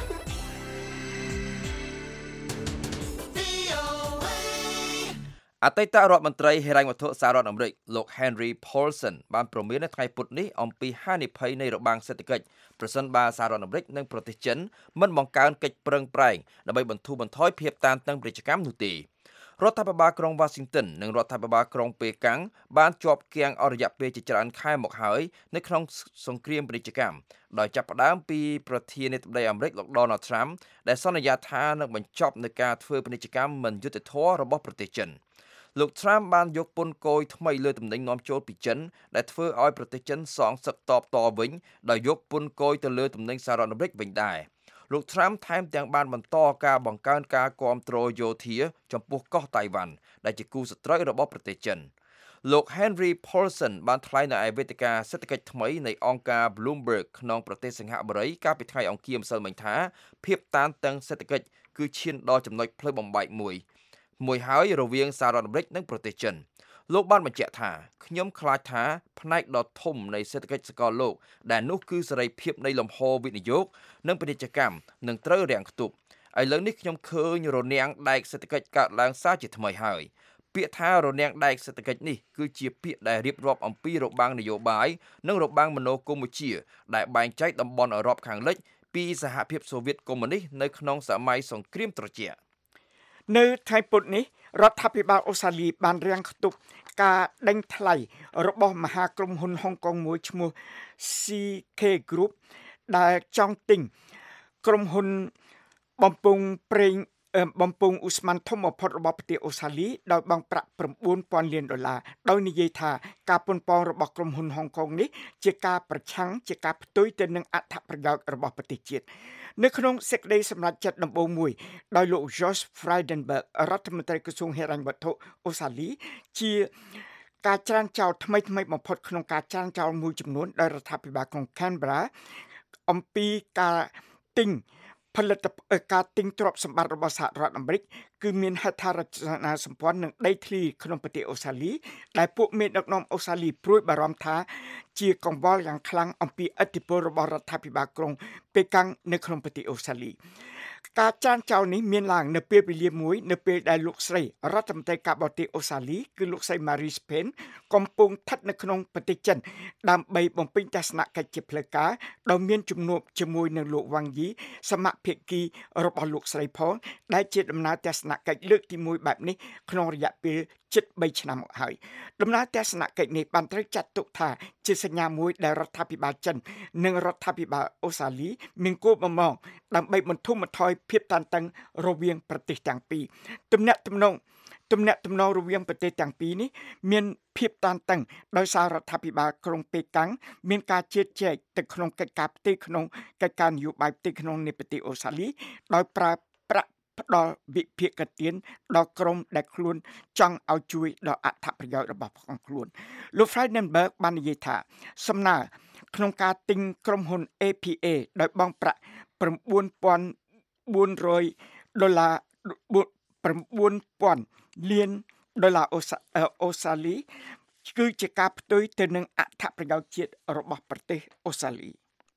អតីតរដ្ឋមន្ត្រីហិរញ្ញវត្ថុសហរដ្ឋអាមេរិកលោក Henry Paulson បានប្រមាននៅថ្ងៃពុធនេះអំពីហានិភ័យនៃរបាំងសេដ្ឋកិច្ចប្រសិនបើសហរដ្ឋអាមេរិកនិងប្រទេសចិនមិនបង្កើនកិច្ចប្រឹងប្រែងដើម្បីបន្ធូរបន្ថយភាពតានតឹងពាណិជ្ជកម្មនោះទេរដ្ឋាភិបាលក្រុង Washington និងរដ្ឋាភិបាលក្រុងប៉េកាំងបានជាប់គាំងអស់រយៈពេលជាច្រើនខែមកហើយនៅក្នុងសង្គ្រាមពាណិជ្ជកម្មដោយចាប់ផ្ដើមពីប្រធានាធិបតីអាមេរិកលោក Donald Trump ដែលសន្យាថានឹងបញ្ចប់នូវការធ្វើពាណិជ្ជកម្មមិនយុត្តិធម៌របស់ប្រទេសចិនលោក Trump បានយកពន្ធគយថ្មីលើទំនិញនាំចូលពីចិនដែលធ្វើឲ្យប្រទេសចិនសងសឹកតបតវិញដោយយកពន្ធគយទៅលើទំនិញសហរដ្ឋអាមេរិកវិញដែរលោក Trump ថែមទាំងបានបន្តការបង្កើនការគាំទ្រយោធាចំពោះកោះតៃវ៉ាន់ដែលជាគូសត្រូវរបស់ប្រទេសចិនលោក Henry Paulson បានថ្លែងនៅឯវេទិកាសេដ្ឋកិច្ចថ្មីនៃអង្គការ Bloomberg ក្នុងប្រទេសសិង្ហបុរីកាលពីថ្ងៃអង្គារម្សិលមិញថាភាពតានតឹងសេដ្ឋកិច្ចគឺឈានដល់ចំណុចផ្លូវបំបែកមួយមួយហើយរវាងសហរដ្ឋអាមេរិកនិងប្រទេសចិនលោកបានបញ្ជាក់ថាខ្ញុំខ្លាចថាផ្នែកដ៏ធំនៃសេដ្ឋកិច្ចសកលលោកដែលនោះគឺសេរីភាពនៃលំហវិនិយោគនិងពាណិជ្ជកម្មនឹងត្រូវរាំងខ្ទប់ឥឡូវនេះខ្ញុំឃើញរនាំងដែកសេដ្ឋកិច្ចកើតឡើងសារជាថ្មីហើយពាក្យថារនាំងដែកសេដ្ឋកិច្ចនេះគឺជាពាក្យដែលរៀបរាប់អំពីរបាំងនយោបាយនិងរបាំងមនោគមវិជ្ជាដែលបែងចែកតំបន់អឺរ៉ុបខាងលិចពីសហភាពសូវៀតកុម្មុយនីសនៅក្នុងសម័យសង្គ្រាមត្រជាក់នៅថ្ងៃពុធនេះរដ្ឋាភិបាលអូស្ត្រាលីបានរាំងខ្ទប់ការដេញថ្លៃរបស់មហាក្រុមហ៊ុនហុងកុងមួយឈ្មោះ ซี เค Group ដែលចង់ទិញក្រុមហ៊ុនបំពង់ប្រេងបំពង់ឧស្ម័នធំបំផុតរបស់ប្រទេសអូស្ត្រាលីដោយបង់ប្រាក់៩ពាន់លានដុល្លារដោយនិយាយថាការប៉ុនប៉ងរបស់ក្រុមហ៊ុនហុងកុងនេះជាការប្រឆាំងជាការផ្ទុយទៅនឹងអត្ថប្រយោជន៍របស់ប្រទេសជាតិនៅក្នុងសេចក្តីសម្រេចចិត្តដំបូងមួយដោយលោក Josh Frydenberg រដ្ឋមន្ត្រីក្រសួងហិរញ្ញវត្ថុអូស្ត្រាលីជាការច្រានចោលថ្មីថ្មីបំផុតក្នុងការច្រានចោលមួយចំនួនដោយរដ្ឋាភិបាលក្រុង Canberra អំពីការទិញផលិតការទិញទ្រព្យសម្បត្តិរបស់សហរដ្ឋអាមេរិកគឺមានហេដ្ឋារចនាសម្ព័ន្ធនិងដីធ្លីក្នុងប្រទេសអូស្ត្រាលីដែលពួកមេដឹកនាំអូស្ត្រាលីព្រួយបារម្ភថាជាកង្វល់យ៉ាងខ្លាំងអំពីឥទ្ធិពលរបស់រដ្ឋាភិបាលក្រុងប៉េកាំងនៅក្នុងប្រទេសអូស្ត្រាលីការចានចោលនេះមានឡើងនៅពេលវេលាមួយនៅពេលដែលលោកស្រីរដ្ឋមន្ត្រីការបរទេសអូស្ត្រាលីគឺលោកស្រី Marise Payne កំពុងស្ថិតនៅក្នុងប្រទេសចិនដើម្បីបំពេញទស្សនកិច្ចជាផ្លូវការដោយមានជំនួបជាមួយនឹងលោកវ៉ាងយីសមភាគីរបស់លោកស្រីផងដែលជាដំណើរទស្សនកិច្ចលើកទីមួយបែបនេះក្នុងរយៈពេលជិតបីឆ្នាំមកហើយដំណើរទស្សនកិច្ចនេះបានត្រូវចាត់ទុកថាជាសញ្ញាមួយដែលរដ្ឋាភិបាលចិននិងរដ្ឋាភិបាលអូស្ត្រាលីមានគោលបំណងដើម្បីបន្ធូរបន្ថយភាពតានតឹងរវាងប្រទេសទាំងពីរទំនាក់ទំនងទំនាក់ទំនងរវាងប្រទេសទាំងពីរនេះមានភាពតានតឹងដោយសាររដ្ឋាភិបាលក្រុងប៉េកាំងមានការជៀតចែកទៅក្នុងកិច្ចការផ្ទៃក្នុងកិច្ចការនយោបាយផ្ទៃក្នុងនៃប្រទេសអូស្ត្រាលីដោយប្រើប្រាក់ផ្ដល់វិភាគទានដល់ក្រុមដែលខ្លួនចង់ឲ្យជួយដល់អត្ថប្រយោជន៍របស់ផងខ្លួនលោក Frydenberg បាននិយាយថាសំណើក្នុងការទិញក្រុមហ៊ុន เอ พี เอ ដោយបង់ប្រាក់៩ពាន់បួនរយដុល្លារ៩ពាន់លានដុល្លារអូស្ត្រាលីគឺជាការផ្ទុយទៅនឹងអត្ថប្រយោជន៍ជាតិរបស់ប្រទេសអូស្ត្រាលី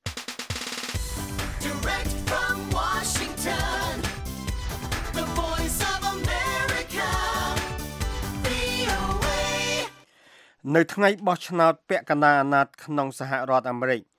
Direct from Washington, the voice of America, វី អូ เอនៅថ្ងៃបោះឆ្នោតពាក់កណ្ដាលអាណត្តិក្នុងសហរដ្ឋអាមេរិក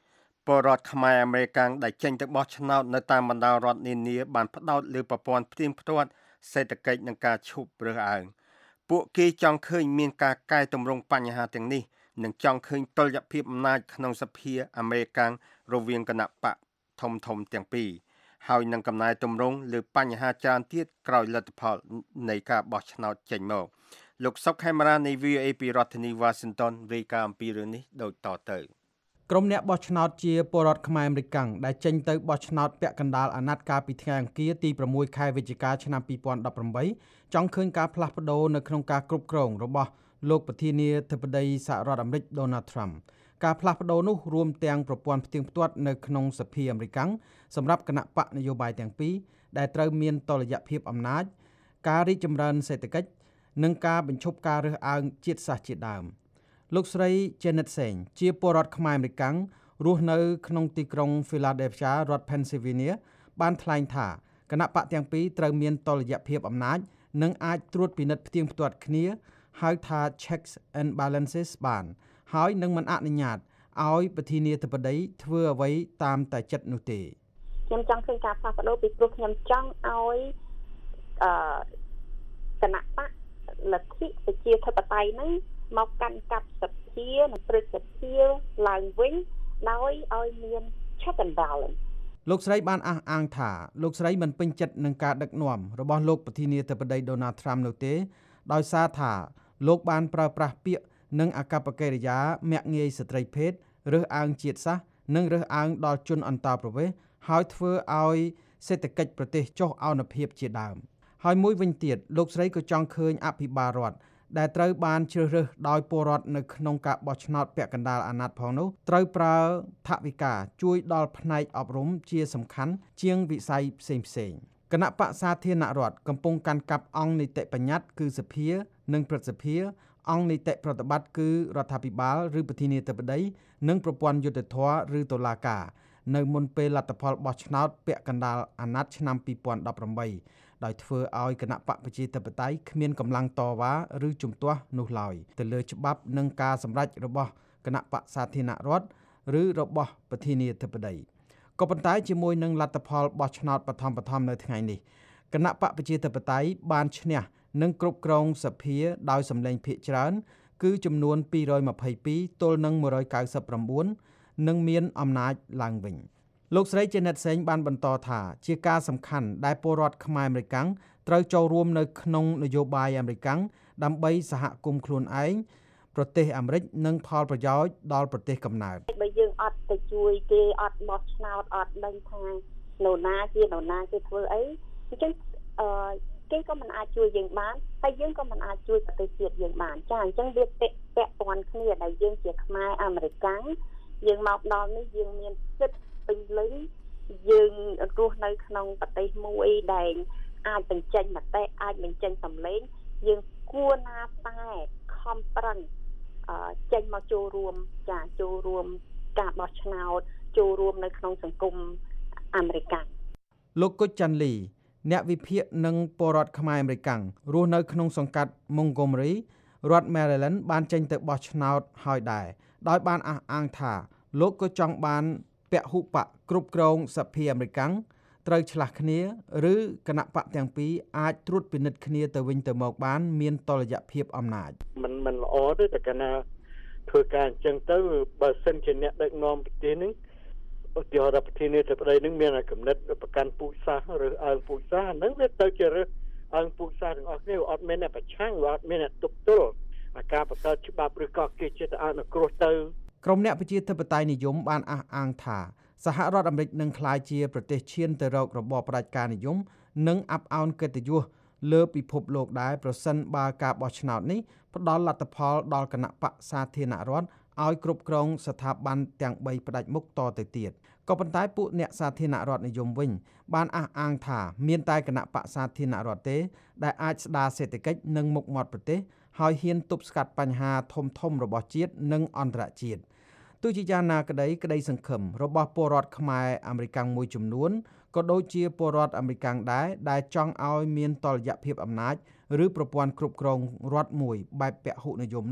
ពលរដ្ឋខ្មែរអាមេរិកដែលចេញទៅបោះឆ្នោតនៅតាមបណ្ដារដ្ឋនានាបានផ្ដោតលើប្រព័ន្ធផ្ទៀងផ្ទាត់សេដ្ឋកិច្ចនិងការឈប់រើសអើងពួកគេចង់ឃើញមានការកែតម្រង់បញ្ហាទាំងនេះនិងចង់ឃើញតុល្យភាពអំណាចក្នុងសភាអាមេរិករវាងគណៈបកធំធំទាំងពីរហើយនឹងកំណែទម្រង់លើបញ្ហាច្រើនទៀតក្រោយលទ្ធផលនៃការបោះឆ្នោតចេញមកលោកសុកខេមរានៃ វី អូ អេ ពីរដ្ឋធានី Washington រាយការណ៍អំពីរឿងនេះដូចតទៅក្រុមអ្នកបោះឆ្នោតជាពលរដ្ឋខ្មែរអាមេរិកដែលចេញទៅបោះឆ្នោតពាក់កណ្ដាលអាណត្តិកាលពីថ្ងៃអង្គារទីប្រាំមួយខែវិច្ឆិកាឆ្នាំពីរពាន់ដប់ប្រាំបីចង់ឃើញការផ្លាស់ប្ដូរនៅក្នុងការគ្រប់គ្រងរបស់លោកប្រធានាធិបតីសហរដ្ឋអាមេរិក Donald Trump ការផ្លាស់ប្ដូរនោះរួមទាំងប្រព័ន្ធផ្ទៀងផ្ទាត់នៅក្នុងសភាអាមេរិកសម្រាប់គណៈបកនយោបាយទាំងពីរដែលត្រូវមានតុល្យភាពអំណាចការរីកចម្រើនសេដ្ឋកិច្ចនិងការបញ្ឈប់ការរើសអើងជាតិសាសន៍ជាដើមលោកស្រី Janet Singh ជាពលរដ្ឋខ្មែរអាមេរិករស់នៅក្នុងទីក្រុង Philadelphia រដ្ឋ Pennsylvania បានថ្លែងថាគណៈបកទាំងពីរត្រូវមានតុល្យភាពអំណាចនិងអាចត្រួតពិនិត្យផ្ទៀងផ្ទាត់គ្នាហៅថា checks and balances បានហើយនឹងមិនអនុញ្ញាតឲ្យប្រធានាធិបតីធ្វើអ្វីតាមតែចិត្តនោះទេខ្ញុំចង់ឃើញការផ្លាស់ប្ដូរពីព្រោះខ្ញុំចង់ឲ្យអឺគណៈបកលទ្ធិប្រជាធិបតេយ្យហ្នឹងមកកាន់កាប់សភានិងព្រឹទ្ធសភាឡើងវិញដោយឲ្យមាន check and balance លោកស្រីបានអះអាងថាលោកស្រីមិនពេញចិត្តនឹងការដឹកនាំរបស់លោកប្រធានាធិបតី Donald Trump នោះទេដោយសារថាលោកបានប្រើប្រាស់ពាក្យនិងអាកប្បកិរិយាមាក់ងាយស្ត្រីភេទរើសអើងជាតិសាសន៍និងរើសអើងដល់ជនអន្តោប្រវេសន៍ហើយធ្វើឲ្យសេដ្ឋកិច្ចប្រទេសចុះអនុភាពជាដើមហើយមួយវិញទៀតលោកស្រីក៏ចង់ឃើញអភិបាលរដ្ឋដែលត្រូវបានជ្រើសរើសដោយពលរដ្ឋនៅក្នុងការបោះឆ្នោតពាក់កណ្ដាលអាណត្តិផងនោះត្រូវប្រើថវិកាជួយដល់ផ្នែកអប់រំជាសំខាន់ជាងវិស័យផ្សេងផ្សេងគណៈបក្សសាធារណរដ្ឋកំពុងកាន់កាប់អង្គនីតិបញ្ញត្តិគឺសភានិងព្រឹទ្ធសភាអង្គនីតិប្រតិបត្តិគឺរដ្ឋាភិបាលឬប្រធានាធិបតីនិងប្រព័ន្ធយុត្តិធម៌ឬតុលាការនៅមុនពេលលទ្ធផលបោះឆ្នោតពាក់កណ្ដាលអាណត្តិឆ្នាំពីរពាន់ដប់ប្រាំបីដោយធ្វើឲ្យគណៈបកប្រជាធិបតេយ្យគ្មានកម្លាំងតវ៉ាឬជំទាស់នោះឡើយទៅលើច្បាប់និងការសម្រេចរបស់គណៈបកសាធារណរដ្ឋឬរបស់ប្រធានាធិបតីក៏ប៉ុន្តែជាមួយនឹងលទ្ធផលបោះឆ្នោតបឋមបឋមនៅថ្ងៃនេះគណៈបកប្រជាធិបតេយ្យបានឈ្នះនិងគ្រប់គ្រងសភាដោយសម្លេងភាគច្រើនគឺចំនួនពីររយម្ភៃពីរទល់នឹងមួយរយកៅសិបប្រាំបួននិងមានអំណាចឡើងវិញលោកស្រី Janet Singh បានបន្តថាជាការសំខាន់ដែលពលរដ្ឋខ្មែរអាមេរិកត្រូវចូលរួមនៅក្នុងនយោបាយអាមេរិកដើម្បីសហគមន៍ខ្លួនឯងប្រទេសអាមេរិកនិងផលប្រយោជន៍ដល់ប្រទេសកំណើតបើយើងអត់ទៅជួយគេអត់បោះឆ្នោតអត់ដឹងថានរណាជានរណាគេធ្វើអីអញ្ចឹងអឺគេក៏មិនអាចជួយយើងបានហើយយើងក៏មិនអាចជួយប្រទេសជាតិយើងបានចាអញ្ចឹងវាពាក់ពាក់ព័ន្ធគ្នាដែលយើងជាខ្មែរអាមេរិកយើងមកដល់នេះយើងមានសិទ្ធិពេញលេញយើងរស់នៅក្នុងប្រទេសមួយដែលអាចបញ្ចេញមតិអាចបញ្ចេញសម្លេងយើងគួរណាតែខំប្រឹងចេញមកចូលរួមចាចូលរួមការបោះឆ្នោតចូលរួមនៅក្នុងសង្គមអាមេរិកលោកគុជចាន់លីអ្នកវិភាគនិងពលរដ្ឋខ្មែរអាមេរិករស់នៅក្នុងសង្កាត់ Montgomery រដ្ឋ Maryland បានចេញទៅបោះឆ្នោតហើយដែរដោយបានអះអាងថាលោកក៏ចង់បានពហុបកគ្រប់គ្រងសភាអាមេរិកត្រូវឆ្លាស់គ្នាឬគណៈបកទាំងពីរអាចត្រួតពិនិត្យគ្នាទៅវិញទៅមកបានមានតុល្យភាពអំណាចมันมันល្អទេតែកាលណាធ្វើការអញ្ចឹងទៅបើសិនជាអ្នកដឹកនាំប្រទេសនឹងឧទាហរណ៍ប្រធានាធិបតីនឹងមានកំណត់ប្រកាន់ពូជសាសន៍ឬអើងពូជសាសន៍ហ្នឹងវាទៅជារើសអើងពូជសាសន៍ទាំងអស់គ្នាអត់មានអ្នកប្រឆាំងអត់មានអ្នកទប់ទល់អាការបង្កើតច្បាប់ឬក៏គេចិត្តអនុគ្រោះទៅក្រុមអ្នកប្រជាធិបតេយ្យនិយមបានអះអាងថាសហរដ្ឋអាមេរិកនឹងក្លាយជាប្រទេសឈានទៅរករបបផ្ដាច់ការនិយមនិងអាប់អោនកិត្តិយសលើពិភពលោកដែរប្រសិនបើការបោះឆ្នោតនេះផ្ដល់លទ្ធផលដល់គណៈបកសាធារណរដ្ឋឲ្យគ្រប់គ្រងស្ថាប័នទាំងបីផ្ដាច់មុខតទៅទៀតក៏ប៉ុន្តែពួកអ្នកសាធារណរដ្ឋនិយមវិញបានអះអាងថាមានតែគណៈបកសាធារណរដ្ឋទេដែលអាចស្ដារសេដ្ឋកិច្ចនិងមុខមាត់ប្រទេសហើយហ៊ានទប់ស្កាត់បញ្ហាធំធំរបស់ជាតិនិងអន្តរជាតិទោះជាយ៉ាងណាក្តីក្តីសង្ឃឹមរបស់ពលរដ្ឋខ្មែរអាមេរិកមួយចំនួនក៏ដូចជាពលរដ្ឋអាមេរិកដែរដែលចង់ឲ្យមានតុល្យភាពអំណាចឬប្រព័ន្ធគ្រប់គ្រងរដ្ឋមួយបែបពហុនិយមនោះ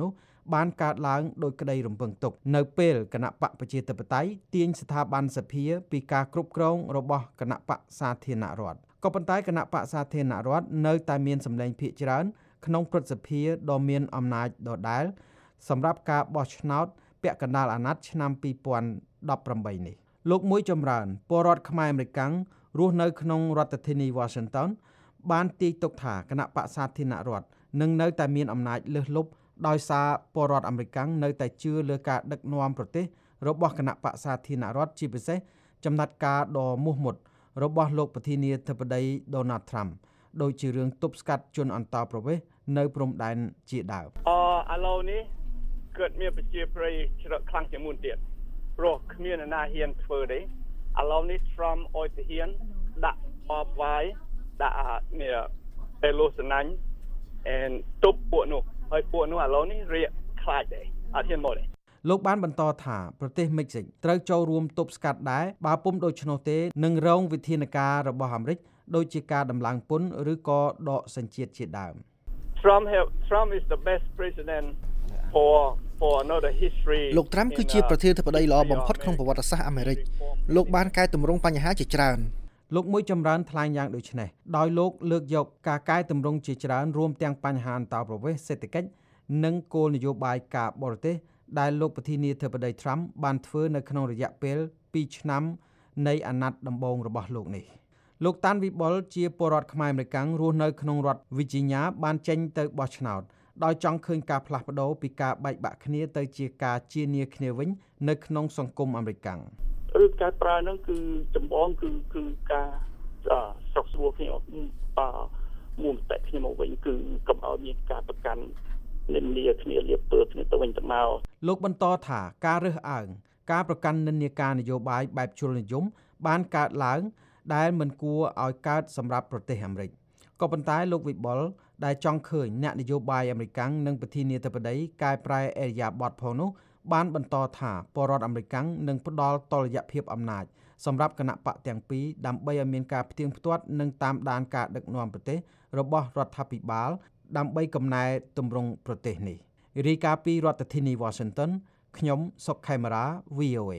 បានកើតឡើងដោយក្តីរំពឹងទុកនៅពេលគណៈបកប្រជាធិបតេយ្យទាញស្ថាប័នសភាពីការគ្រប់គ្រងរបស់គណៈបកសាធារណរដ្ឋក៏ប៉ុន្តែគណៈបកសាធារណរដ្ឋនៅតែមានសម្លេងភាគច្រើនក្នុងព្រឹទ្ធសភាដ៏មានអំណាចដដែលសម្រាប់ការបោះឆ្នោតពាក់កណ្ដាលអាណត្តិឆ្នាំពីរពាន់ដប់ប្រាំបីនេះលោកមួយចម្រើនពលរដ្ឋខ្មែរអាមេរិករស់នៅក្នុងរដ្ឋធានី Washington បានទាយទុកថាគណៈបក្សសាធារណរដ្ឋនឹងនៅតែមានអំណាចលើសលប់ដោយសារពលរដ្ឋអាមេរិកនៅតែជឿលើការដឹកនាំប្រទេសរបស់គណៈបក្សសាធារណរដ្ឋជាពិសេសចំណាត់ការដ៏មោះមុតរបស់លោកប្រធានាធិបតី Donald Trump ដោយជារឿងទប់ស្កាត់ជនអន្តោប្រវេសន៍នៅព្រំដែនជាដើមអឥឡូវនេះកើតមានប្រជាប្រិយជ្រឹកខ្លាំងជាងមុនទៀតព្រោះគ្មានអ្នកណាហ៊ានធ្វើទេឥឡូវនេះ Trump អោយទៅហ៊ានដាក់បបវាយដាក់នេះពេលលុសណាញ់អែនទប់ពួកនោះហើយពួកនោះឥឡូវនេះរៀកខ្លាចដែរអត់ហ៊ានមកទេលោកបានបន្តថាប្រទេសមិចស៊ិកត្រូវចូលរួមទប់ស្កាត់ដែរបើពុំដូច្នោះទេនឹងរងវិធានការរបស់អាមេរិកដូចជាការដំឡើងពន្ធឬក៏ដកសញ្ជាតិជាដើម Trump have Trump is the best president for for another history លោកត្រាំគឺជាប្រធានាធិបតីល្អបំផុតក្នុងប្រវត្តិសាស្ត្រអាមេរិកលោកបានកែតម្រង់បញ្ហាជាច្រើនលោកមួយចម្រើនថ្លែងយ៉ាងដូចនេះដោយលោកលើកយកការកែតម្រង់ជាច្រើនរួមទាំងបញ្ហាអន្តោប្រវេសន៍សេដ្ឋកិច្ចនិងគោលនយោបាយការបរទេសដែលលោកប្រធានាធិបតី Trump បានធ្វើនៅក្នុងរយៈពេលពីរឆ្នាំនៃអាណត្តិដំបូងរបស់លោកនេះលោកតាន់វិបុលជាពលរដ្ឋខ្មែរអាមេរិករស់នៅក្នុងរដ្ឋ Virginia បានចេញទៅបោះឆ្នោតដោយចង់ឃើញការផ្លាស់ប្ដូរពីការបែកបាក់គ្នាទៅជាការជានីគ្នាវិញនៅក្នុងសង្គមអាមេរិកឬការប្រើហ្នឹងគឺចម្បងគឺគឺការស្រុកស្រួលគ្នាអមួយមតិគ្នាមកវិញគឺកុំឲ្យមានការប្រកាន់និន្នាគ្នាលៀបពើគ្នាទៅវិញទៅមកលោកបន្តថាការរើសអើងការប្រកាន់និន្នាការនយោបាយបែបជលនិយមបានកើតឡើងដែលមិនគួរឲ្យកើតសម្រាប់ប្រទេសអាមេរិកក៏ប៉ុន្តែលោកវិបុលដែលចង់ឃើញអ្នកនយោបាយអាមេរិកនិងប្រធានាធិបតីកែប្រែអេរយាប័តផងនោះបានបន្តថាពលរដ្ឋអាមេរិកនឹងផ្ដល់តុល្យភាពអំណាចសម្រាប់គណៈបកទាំងពីរដើម្បីឲ្យមានការផ្ទៀងផ្ទាត់និងតាមដានការដឹកនាំប្រទេសរបស់រដ្ឋាភិបាលដើម្បីកំណែទម្រង់ប្រទេសនេះរាយការណ៍ពីរដ្ឋធានី Washington ខ្ញុំសុកខេមរា វី អូ អេ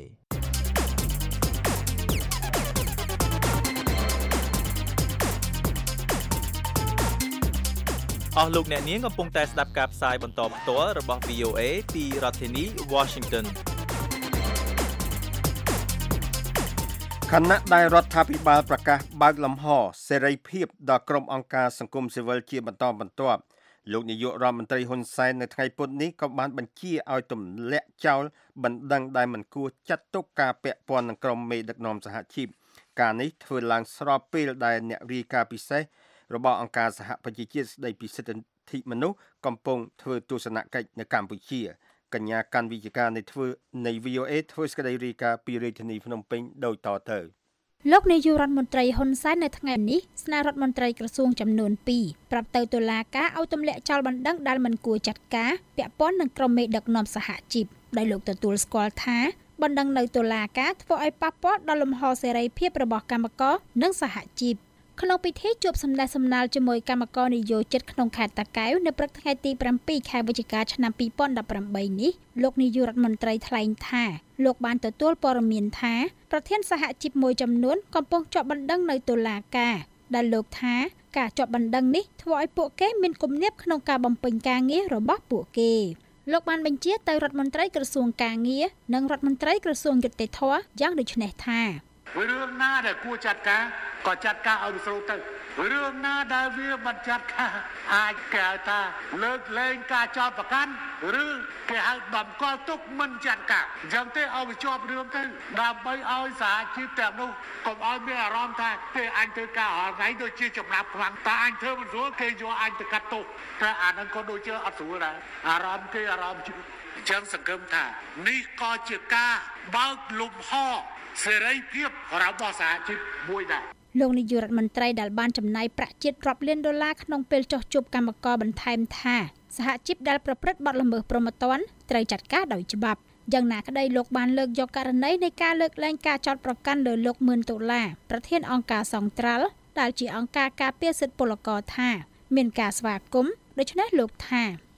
អស់លោកអ្នកនាងកំពុងតែស្ដាប់ការផ្សាយបន្តផ្ទាល់របស់ វី អូ អេ ពីរដ្ឋធានី Washington ខណៈដែលរដ្ឋាភិបាលប្រកាសបើកលំហសេរីភាពដល់ក្រុមអង្គការសង្គមស៊ីវិលជាបន្តបន្ទាប់លោកនាយករដ្ឋមន្ត្រីហ៊ុនសែននៅថ្ងៃពុធនេះក៏បានបញ្ជាឲ្យទម្លាក់ចោលបណ្ដឹងដែលមិនគួរចាត់ទុកការពាក់ព័ន្ធនឹងក្រុមមេដឹកនាំសហជីពការនេះធ្វើឡើងស្របពេលដែលអ្នករាយការណ៍ពិសេសរបស់អង្គការសហប្រជាជាតិស្តីពីសិទ្ធិមនុស្សកំពុងធ្វើទស្សនកិច្ចនៅកម្ពុជាកញ្ញាកាន់វិទ្យការនៃធ្វើនៃ វី អូ អេ ធ្វើសេចក្តីរាយការណ៍ពីរាជធានីភ្នំពេញដូចតទៅលោកនាយករដ្ឋមន្ត្រីហ៊ុនសែននៅថ្ងៃនេះស្នើរដ្ឋមន្ត្រីក្រសួងចំនួនពីរប្រាប់ទៅតុលាការឲ្យទម្លាក់ចោលបណ្ដឹងដែលមិនគួរចាត់ការពាក់ព័ន្ធនឹងក្រុមមេដឹកនាំសហជីពដោយលោកទទួលស្គាល់ថាបណ្ដឹងនៅតុលាការធ្វើឲ្យប៉ះពាល់ដល់លំហសេរីភាពរបស់កម្មករនិងសហជីពក្នុងពិធីជួបសម្ដែងសម្ដាលជាមួយគណៈកម្មការនយោជិតក្នុងខេត្តតាកែវនៅព្រឹកថ្ងៃទី៧ខែវិច្ឆិកាឆ្នាំពីរពាន់ដប់ប្រាំបីនេះលោកនាយករដ្ឋមន្ត្រីថ្លែងថាលោកបានទទួលព័ត៌មានថាប្រធានសហជីពមួយចំនួនកំពុងជាប់បណ្ដឹងនៅតុលាការដែលលោកថាការជាប់បណ្ដឹងនេះធ្វើឲ្យពួកគេមានគំនាបក្នុងការបំពេញការងាររបស់ពួកគេលោកបានបញ្ជាទៅរដ្ឋមន្ត្រីក្រសួងការងារនិងរដ្ឋមន្ត្រីក្រសួងយុតិធធម៌យ៉ាងដូចនេះថារឿងណាដែលគួរចាត់ការក៏ចាត់ការឲ្យវាស្រួលទៅរឿងណាដែលវាមិនចាត់ការអាចគេហៅថាលើកលែងការចោទប្រកាន់ឬគេហៅបំកល់ទុកមិនចាត់ការអញ្ចឹងទេឲ្យវាជាប់រឿងទៅដើម្បីឲ្យសហជីពទាំងនោះកុំឲ្យមានអារម្មណ៍ថាទេអញធ្វើការរាល់ថ្ងៃដូចជាចំណាប់ខ្លាំងតែអញធ្វើមិនស្រួលគេយកអញទៅកាត់ទោសតែអាហ្នឹងក៏ដូចជាអត់ស្រួលដែរអារម្មណ៍គេអារម្មណ៍ជឿអញ្ចឹងសង្ឃឹមថានេះក៏ជាការបើកលំហសេរីភាពរបស់សហជីពមួយដែរលោកនាយករដ្ឋមន្ត្រីដែលបានចំណាយប្រាក់ជាតិរាប់លានដុល្លារក្នុងពេលចុះជួបកម្មករបន្ថែមថាសហជីពដែលប្រព្រឹត្តបទល្មើសព្រហ្មទណ្ឌត្រូវចាត់ការដោយច្បាប់យ៉ាងណាក្តីលោកបានលើកយកករណីនៃការលើកលែងការចោទប្រកាន់លើលោកមឿនដុល្លារប្រធានអង្គការសង្ត្រាល់ដែលជាអង្គការការពារសិទ្ធិពលករថាមានការស្វាគមន៍ដូច្នេះលោកថាគ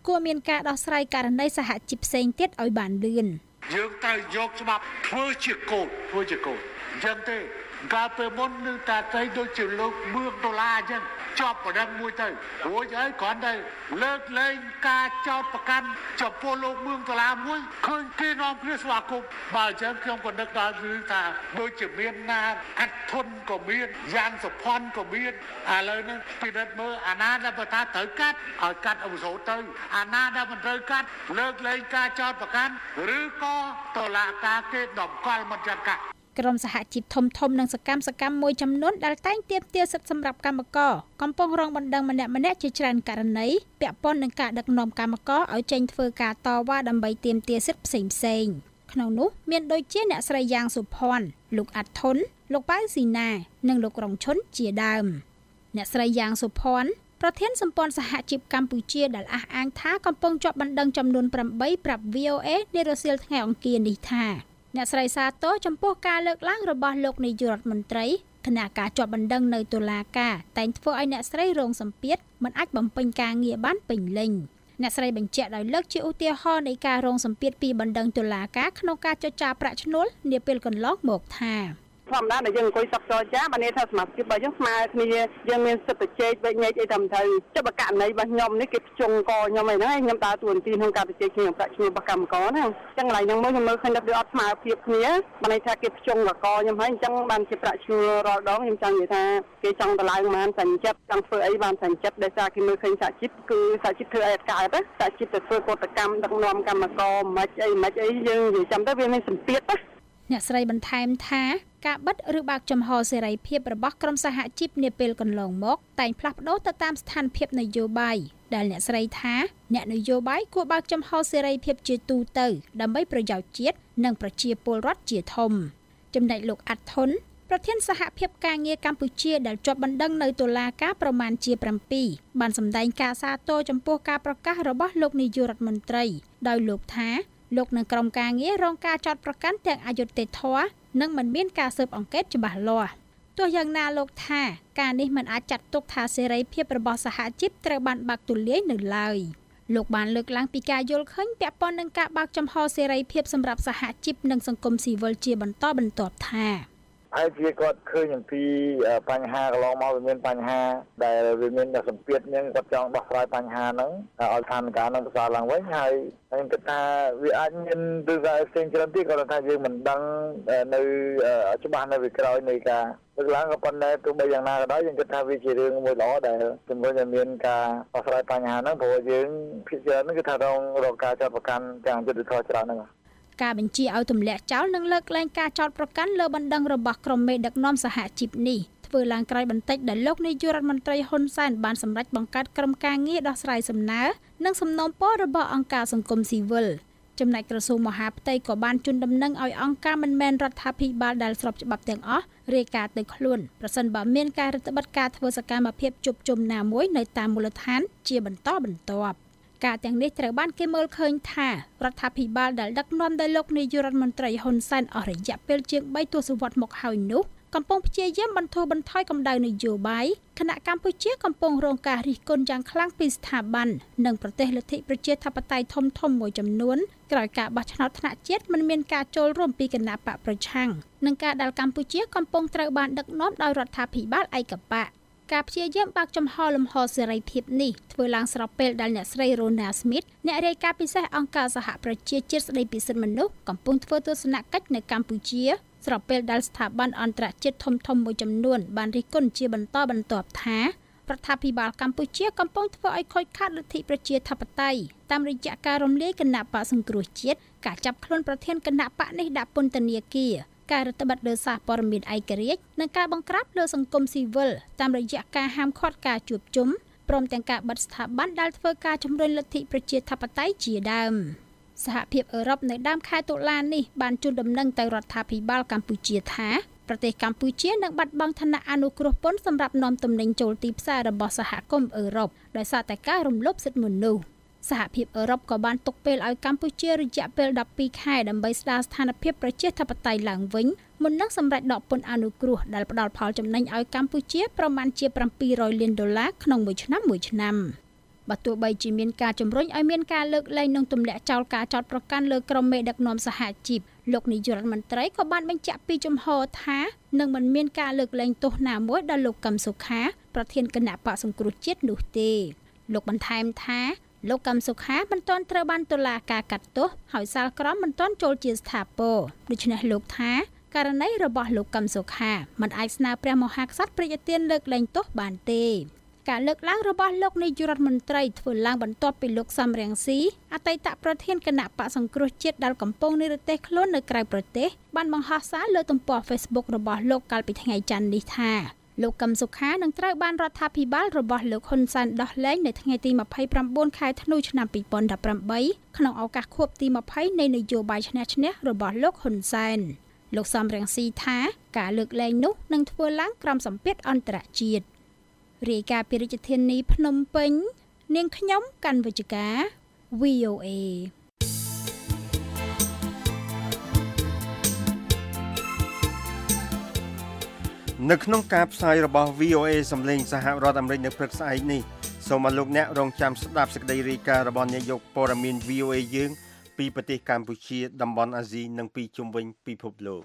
គួរមានការដោះស្រាយករណីសហជីពផ្សេងទៀតឲ្យបានលឿនយើងត្រូវយកច្បាប់ធ្វើជាកូដធ្វើជាកូដអញ្ចឹងទេកាលពេលមុននឹងតាត្រីដូចជាលោកមឿងដុល្លារអញ្ចឹងជាប់ប្រដឹងមួយទៅរួចហើយគ្រាន់តែលើកលែងការចោទប្រកាន់ចំពោះលោកមឿងដុល្លារមួយឃើញគេនាំគ្នាស្វាគមន៍បើអញ្ចឹងខ្ញុំក៏នឹកដល់គឺថាដូចជាមានណាកាត់ធុនក៏មានយ៉ាងសុផាន់ក៏មានឥឡូវនេះពិនិត្យមើលអាណាដែលបើថាត្រូវកាត់ឲ្យកាត់អវសូរទៅអាណាដែលមិនត្រូវកាត់លើកលែងការចោទប្រកាន់ឬក៏តុលាការគេតម្កល់មិនចាត់កាត់ក្រុមសហជីពធំធំនិងសកម្មសកម្មមួយចំនួនដែលតែងទាមទារសិទ្ធិសម្រាប់កម្មករកំពុងរងបណ្ដឹងម្នាក់ម្នាក់ជាច្រើនករណីពាក់ព័ន្ធនឹងការដឹកនាំកម្មករឲ្យចេញធ្វើការតវ៉ាដើម្បីទាមទារសិទ្ធិផ្សេងផ្សេងក្នុងនោះមានដូចជាអ្នកស្រីយ៉ាងសុភ័ណ្ឌលោកអាត់ធុនលោកប៉ៅស៊ីណានិងលោករងឈុនជាដើមអ្នកស្រីយ៉ាងសុភ័ណ្ឌប្រធានសម្ព័ន្ធសហជីពកម្ពុជាដែលអះអាងថាកំពុងជាប់បណ្ដឹងចំនួនប្រាំបីប្រាប់ វី អូ អេ នារសៀលថ្ងៃអង្គារនេះថាអ្នកស្រីសាទរចំពោះការលើកឡើងរបស់លោកនាយករដ្ឋមន្ត្រីគណៈការជាប់បណ្ដឹងនៅតុលាការតែងធ្វើឲ្យអ្នកស្រីរងសម្ពាធមិនអាចបំពេញការងារបានពេញលេញអ្នកស្រីបញ្ជាក់ដោយលើកជាឧទាហរណ៍នៃការរងសម្ពាធពីបណ្ដឹងតុលាការក្នុងការចរចាប្រាក់ឈ្នួលនាពេលកន្លងមកថាធម្មតាដែលយើងអង្គុយសិក្សាចាបានន័យថាសមាជិករបស់យើងស្មើគ្នាយើងមានសិទ្ធិជែកវិញ្ញាអីតាមទៅចុះបើករណីរបស់ខ្ញុំនេះគេភ្ជុងកខ្ញុំអីហ្នឹងខ្ញុំដើរតួនាទីក្នុងការជែកគ្នាប្រាក់ឈ្នួលរបស់កម្មករហ្នឹងអញ្ចឹងកន្លែងហ្នឹងមើលខ្ញុំមើលឃើញថាវាអត់ស្មើភាពគ្នាបានន័យថាគេភ្ជុងកកខ្ញុំហើយអញ្ចឹងបានជាប្រាក់ឈ្នួលរាល់ដងខ្ញុំចង់និយាយថាគេចង់តម្លើងបានសញ្ចិត្តចង់ធ្វើអីបានសញ្ចិត្តដោយសារគេមើលឃើញសហជីពគឺសហជីពធ្វើអីអត់កើតណាសហជីពទៅធ្វើកតកម្មដឹកនាំកម្មករមិនអីមិនអីយើងនិយាយចាំទៅវាមានសម្ពាធណាអ្នកស្រីបន្ថែមថាការបិទឬបើកចំហសេរីភាពរបស់ក្រុមសហជីពនាពេលកន្លងមកតែងផ្លាស់ប្ដូរទៅតាមស្ថានភាពនយោបាយដែលអ្នកស្រីថាអ្នកនយោបាយគួរបើកចំហសេរីភាពជាទូទៅដើម្បីប្រយោជន៍ជាតិនិងប្រជាពលរដ្ឋជាធំចំណែកលោកអាត់ធុនប្រធានសហភាពការងារកម្ពុជាដែលជាប់បណ្ដឹងនៅតុលាការប្រមាណជាប្រាំពីរបានសម្ដែងការសាទរចំពោះការប្រកាសរបស់លោកនាយករដ្ឋមន្ត្រីដោយលោកថាលោកនឹងក្រុមការងាររងការចោទប្រកាន់ទាំងអយុត្តិធម៌និងមិនមានការស៊ើបអង្កេតច្បាស់លាស់ទោះយ៉ាងណាលោកថាការនេះមិនអាចចាត់ទុកថាសេរីភាពរបស់សហជីពត្រូវបានបើកទូលាយនៅឡើយលោកបានលើកឡើងពីការយល់ឃើញពាក់ព័ន្ធនឹងការបើកចំហសេរីភាពសម្រាប់សហជីពនិងសង្គមស៊ីវិលជាបន្តបន្ទាប់ថាហើយវាគាត់ឃើញអំពីបញ្ហាកន្លងមកវាមានបញ្ហាដែលវាមានសម្ពាធនឹងគាត់ចង់ដោះស្រាយបញ្ហាហ្នឹងឲ្យស្ថានភាពហ្នឹងប្រសើរឡើងវិញហើយខ្ញុំគិតថាវាអាចមានទិសដៅផ្សេងច្រើនទៀតគាត់ថាយើងមិនដឹងនៅច្បាស់នៅពីក្រោយនៃការលើកឡើងក៏ប៉ុន្តែទោះបីយ៉ាងណាក៏ដោយយើងគិតថាវាជារឿងមួយល្អដែលជំរុញឲ្យមានការដោះស្រាយបញ្ហាហ្នឹងព្រោះយើងភាគច្រើនហ្នឹងគឺថារងរកការចាត់ប្រកាន់ទាំងយុត្តិធម៌ច្រើនហ្នឹងការបញ្ជាឲ្យទម្លាក់ចោលនិងលើកលែងការចោទប្រកាន់លើបណ្ដឹងរបស់ក្រុមមេដឹកនាំសហជីពនេះធ្វើឡើងក្រោយបន្តិចដែលលោកនាយករដ្ឋមន្ត្រីហ៊ុនសែនបានសម្រេចបង្កើតក្រុមការងារដោះស្រាយសំណើនិងសំណូមពររបស់អង្គការសង្គមស៊ីវិលចំណែកក្រសួងមហាផ្ទៃក៏បានជូនដំណឹងឲ្យអង្គការមិនមែនរដ្ឋាភិបាលដែលស្របច្បាប់ទាំងអស់រាយការណ៍ទៅខ្លួនប្រសិនបើមានការរដ្ឋបတ်ការធ្វើសកម្មភាពជួបជុំណាមួយនៅតាមមូលដ្ឋានជាបន្តបន្ទាប់ការទាំងនេះត្រូវបានគេមើលឃើញថារដ្ឋាភិបាលដែលដឹកនាំដោយលោកនាយករដ្ឋមន្ត្រីហ៊ុនសែនអស់រយៈពេលជាងបីទសវត្សរ៍មកហើយនោះកំពុងព្យាយាមបន្ធូរបន្ថយកម្ដៅនយោបាយខណៈកម្ពុជាកំពុងរងការរិះគន់យ៉ាងខ្លាំងពីស្ថាប័ននិងប្រទេសលទ្ធិប្រជាធិបតេយ្យធំធំមួយចំនួនក្រោយការបោះឆ្នោតថ្នាក់ជាតិមិនមានការចូលរួមពីគណៈបកប្រឆាំងនិងការដែលកម្ពុជាកំពុងត្រូវបានដឹកនាំដោយរដ្ឋាភិបាលឯកបកការព្យាយាមបើកចំហលំហសេរីភាពនេះធ្វើឡើងស្របពេលដែលអ្នកស្រី Rona Smith អ្នករាយការណ៍ពិសេសអង្គការសហប្រជាជាតិស្តីពីសិទ្ធិមនុស្សកំពុងធ្វើទស្សនកិច្ចនៅកម្ពុជាស្របពេលដែលស្ថាប័នអន្តរជាតិធំៗមួយចំនួនបានរិះគន់ជាបន្តបន្ទាប់ថារដ្ឋាភិបាលកម្ពុជាកំពុងធ្វើឲ្យខូចខាតលទ្ធិប្រជាធិបតេយ្យតាមរយៈការរំលាយគណៈបកសង្គ្រោះជាតិការចាប់ខ្លួនប្រធានគណៈបកនេះដាក់ពន្ធនាគារការរដ្ឋបတ်លើសារព័ត៌មានឯករាជ្យនិងការបង្ក្រាបលើសង្គមស៊ីវិលតាមរយៈការហាមឃាត់ការជួបជុំព្រមទាំងការបិទស្ថាប័នដែលធ្វើការជំរុញលទ្ធិប្រជាធិបតេយ្យជាដើមសហភាពអឺរ៉ុបនៅដើមខែតុលានេះបានជូនដំណឹងទៅរដ្ឋាភិបាលកម្ពុជាថាប្រទេសកម្ពុជានឹងបាត់បង់ឋានៈអនុគ្រោះពន្ធសម្រាប់នាំទំនិញចូលទីផ្សាររបស់សហគមន៍អឺរ៉ុបដោយសារតែការរំលោភសិទ្ធិមនុស្សសហភាពអឺរ៉ុបក៏បានទុកពេលឲ្យកម្ពុជារយៈពេលដប់ពីរខែដើម្បីស្ដារស្ថានភាពប្រជាធិបតេយ្យឡើងវិញមុននឹងសម្រេចដកពន្ធអនុគ្រោះដែលផ្ដល់ផលចំណេញឲ្យកម្ពុជាប្រមាណជាប្រាំពីររយលានដុល្លារក្នុងមួយឆ្នាំមួយឆ្នាំបើទោះបីជាមានការជំរុញឲ្យមានការលើកលែងនិងទម្លាក់ចោលការចោទប្រកាន់លើក្រុមមេដឹកនាំសហជីពលោកនាយករដ្ឋមន្ត្រីក៏បានបញ្ជាក់ពីជំហរថានឹងមិនមានការលើកលែងទោសណាមួយដល់លោកកឹមសុខាប្រធានគណៈបកសង្គ្រោះជាតិនោះទេលោកបន្ថែមថាលោកកឹមសុខាមិនទាន់ត្រូវបានតុលាការកាត់ទោសហើយសាលក្រមមិនទាន់ចូលជាស្ថាពរដូច្នេះលោកថាករណីរបស់លោកកឹមសុខាមិនអាចស្នើព្រះមហាក្សត្រព្រះរាជាលើកលែងទោសបានទេការលើកឡើងរបស់លោកនាយករដ្ឋមន្ត្រីធ្វើឡើងបន្ទាប់ពីលោកសំរងស៊ីអតីតប្រធានគណៈបកសង្គ្រោះជាតិដែលកំពុងនិរទេសខ្លួននៅក្រៅប្រទេសបានបង្ហោះសារលើទំព័រ Facebook របស់លោកកាលពីថ្ងៃច័ន្ទនេះថាលោកកឹមសុខានឹងត្រូវបានរដ្ឋាភិបាលរបស់លោកហ៊ុនសែនដោះលែងនៅថ្ងៃទីម្ភៃប្រាំបួនខែធ្នូឆ្នាំពីរពាន់ដប់ប្រាំបីក្នុងឱកាសខួបទីម្ភៃនៃនយោបាយឈ្នះឈ្នះរបស់លោកហ៊ុនសែនលោកសំរងស៊ីថាការលើកលែងនោះនឹងធ្វើឡើងក្រោមសម្ពាធអន្តរជាតិរាយការណ៍ពីរាជធានីភ្នំពេញនាងខ្ញុំកាន់វិជ្ជការ វី អូ เอនៅក្នុងការផ្សាយរបស់ វី អូ เอ សម្លេងសហរដ្ឋអាមេរិកនៅព្រឹកស្អែកនេះសូមឲ្យលោកអ្នករងចាំស្ដាប់សេចក្តីរាយការណ៍របស់នាយកព័ត៌មាន វី អូ เอ យើងពីប្រទេសកម្ពុជាតំបន់អាស៊ីនិងពីជុំវិញពិភពលោក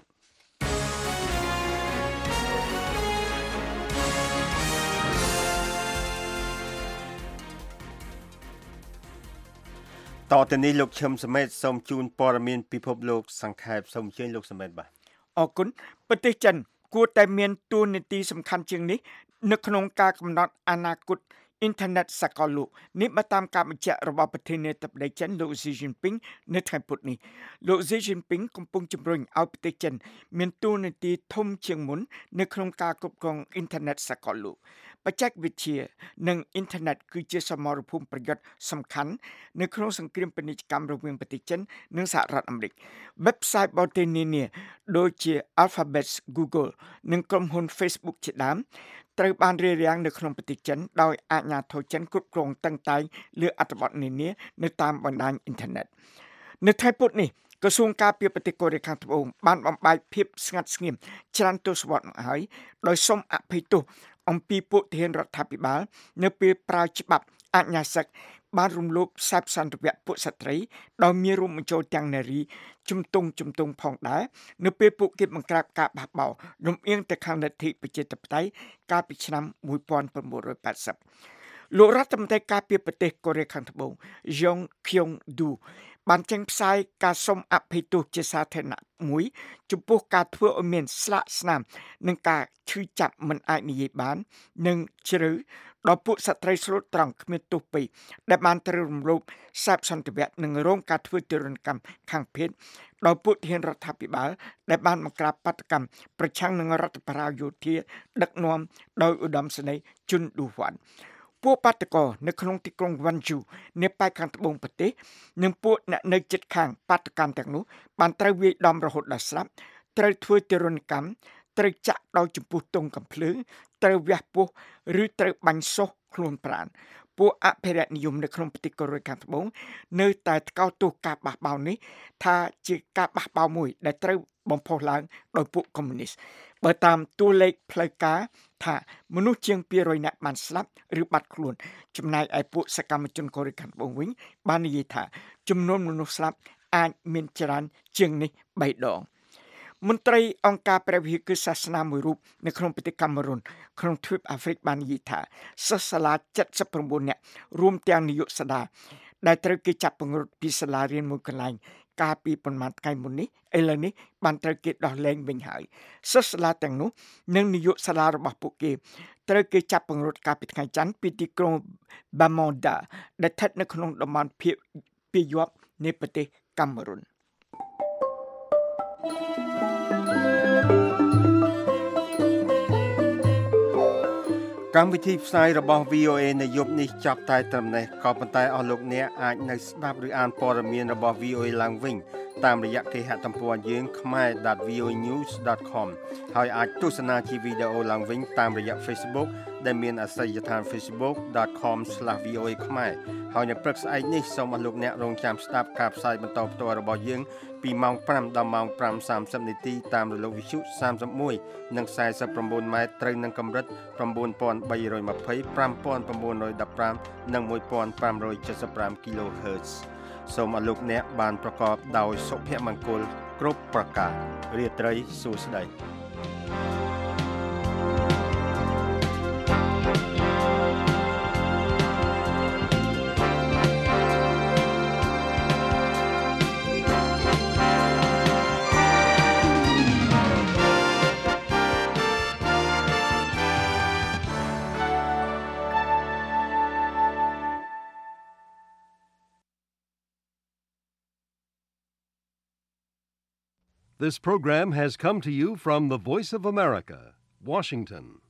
តទៅនេះលោកឈឹមសមេតសូមជូនព័ត៌មានពិភពលោកសង្ខេបសូមអញ្ជើញលោកសមេតបាទអរគុណប្រទេសចិនគួរតែមានតួនាទីសំខាន់ជាងនេះនៅក្នុងការកំណត់អនាគតអ៊ីនធឺណិតសកលលោកនេះបើតាមការបញ្ជាក់របស់ប្រធានាធិបតីចិនលោក Xi Jinping នៅថ្ងៃពុធនេះលោក Xi Jinping កំពុងជំរុញឲ្យប្រទេសចិនមានតួនាទីធំជាងមុននៅក្នុងការគ្រប់គ្រងអ៊ីនធឺណិតសកលលោកបច្ចេកវិទ្យានិងអ៊ីនធឺណិតគឺជាសមរភូមិប្រយុទ្ធសំខាន់នៅក្នុងសង្គ្រាមពាណិជ្ជកម្មរវាងប្រទេសចិននិងសហរដ្ឋអាមេរិក Website បរទេសនានាដូចជា Alphabet, Google និងក្រុមហ៊ុន Facebook ជាដើមត្រូវបានរារាំងនៅក្នុងប្រទេសចិនដោយអាជ្ញាធរចិនគ្រប់គ្រងតឹងតែងលើអត្ថបទនានានៅតាមបណ្ដាញអ៊ីនធឺណិតនៅថ្ងៃពុធនេះក្រសួងការពារប្រទេសកូរ៉េខាងត្បូងបានបំបែកភាពស្ងាត់ស្ងៀមច្រើនទសវត្សរ៍មកហើយដោយសូមអភ័យទោសអំពីពួកទាហានរដ្ឋាភិបាលនៅពេលប្រើច្បាប់អាជ្ញាសិទ្ធិបានរំលោភខ្សែសន្តិវៈពួកស្ត្រីដោយមានរួមបញ្ចូលទាំងនារីជំទង់ជំទង់ផងដែរនៅពេលពួកគេបង្ក្រាបការបះបោរលំអៀងទៅខាងលទ្ធិប្រជាធិបតេយ្យកាលពីឆ្នាំmột nghìn chín trăm tám mươiលោករដ្ឋមន្ត្រីការពារប្រទេសកូរ៉េខាងត្បូង Jong Kyung-do បានចេញផ្សាយការសុំអភ័យទោសជាសាធារណៈមួយចំពោះការធ្វើឲ្យមានស្លាកស្នាមនិងការឈឺចាប់មិនអាចនិយាយបាននិងជ្រៅដល់ពួកស្ត្រីស្លូតត្រង់គ្មានទោសពីរដែលបានត្រូវរំលោភខ្សែសន្តិវៈនិងរងការធ្វើទារុណកម្មខាងភេទដោយពួកទាហានរដ្ឋាភិបាលដែលបានបង្ក្រាបបាតកម្មប្រឆាំងនឹងរដ្ឋបរាយោធាដឹកនាំដោយឧត្តមសេនីយ៍ជុនឌូវ៉ាន់ពួកបាតកោនៅក្នុងទីក្រុងវ៉ាន់ជូនៅប៉ែកខាងត្បូងប្រទេសនិងពួកអ្នកនៅជិតខាងបាតកម្មទាំងនោះបានត្រូវវាយដំរហូតដល់ស្លាប់ត្រូវធ្វើទារុណកម្មត្រូវចាក់ដោយចំពោះទង់កំភ្លើងត្រូវវះពោះឬត្រូវបាញ់សោះខ្លួនប្រាណពួកអភិរក្សនិយមនៅក្នុងប្រទេសកូរ៉េខាងត្បូងនៅតែថ្កោលទោសការបះបោរនេះថាជាការបះបោរមួយដែលត្រូវបំផុសឡើងដោយពួកកុម្មុយនីសបើតាមតួលេខផ្លូវការថាមនុស្សជាងពីររយនាក់បានស្លាប់ឬបាត់ខ្លួនចំណែកឯពួកសកម្មជនកូរ៉េខាងត្បូងវិញបាននិយាយថាចំនួនមនុស្សស្លាប់អាចមានច្រើនជាងនេះបីដងមន្ត្រីអង្គការព្រះវិហារគឺសាសនាមួយរូបនៅក្នុងប្រទេសកាមេរុនក្នុងទ្វីបអាហ្វ្រិកបាននិយាយថាសិស្សសាលាเจ็ดสิบเก้าនាក់រួមទាំងនាយកសាលាដែលត្រូវគេចាប់ពង្រត់ពីសាលារៀនមួយកន្លែងកាលពីប្រមាណថ្ងៃមុននេះឥឡូវនេះបានត្រូវគេដោះលែងវិញហើយសិស្សសាលាទាំងនោះនិងនាយកសាលារបស់ពួកគេត្រូវគេចាប់ពង្រត់កាលពីថ្ងៃច័ន្ទពីទីក្រុង Bamenda ដែលស្ថិតនៅក្នុងតំបន់ភាគពាយ័ព្យនៃប្រទេសកាមេរុនកម្មវិធីផ្សាយរបស់ វី អូ เอ នៅយប់នេះចាប់តែត្រឹមនេះក៏ប៉ុន្តែអស់លោកអ្នកអាចនៅស្ដាប់ឬអានព័ត៌មានរបស់ វី អូ เอ ឡើងវិញតាមរយៈគេហទំព័រយើង khmer dot v o news dot com ហើយអាចទស្សនាជាវីដេអូឡើងវិញតាមរយៈ Facebook ដែលមានអាសយដ្ឋាន facebook dot com slash v o a khmer ហើយនៅព្រឹកស្អែកនេះសូមអស់លោកអ្នករងចាំស្ដាប់ការផ្សាយបន្តផ្ទាល់របស់យើងពីម៉ោងfiveដល់ម៉ោងfiveសាមសិបនាទីតាមរលកវិទ្យុthirty-oneនិង forty-nine ម៉ែត្រត្រូវនឹងកម្រិតnine thousand three hundred twenty, five thousand nine hundred fifteenនិងfifteen seventy-five kilohertz សូមអស់លោកអ្នកបានប្រកបដោយសុភមង្គលគ្រប់ប្រការរាត្រីសួស្តី This program has come to you from the Voice of America, Washington.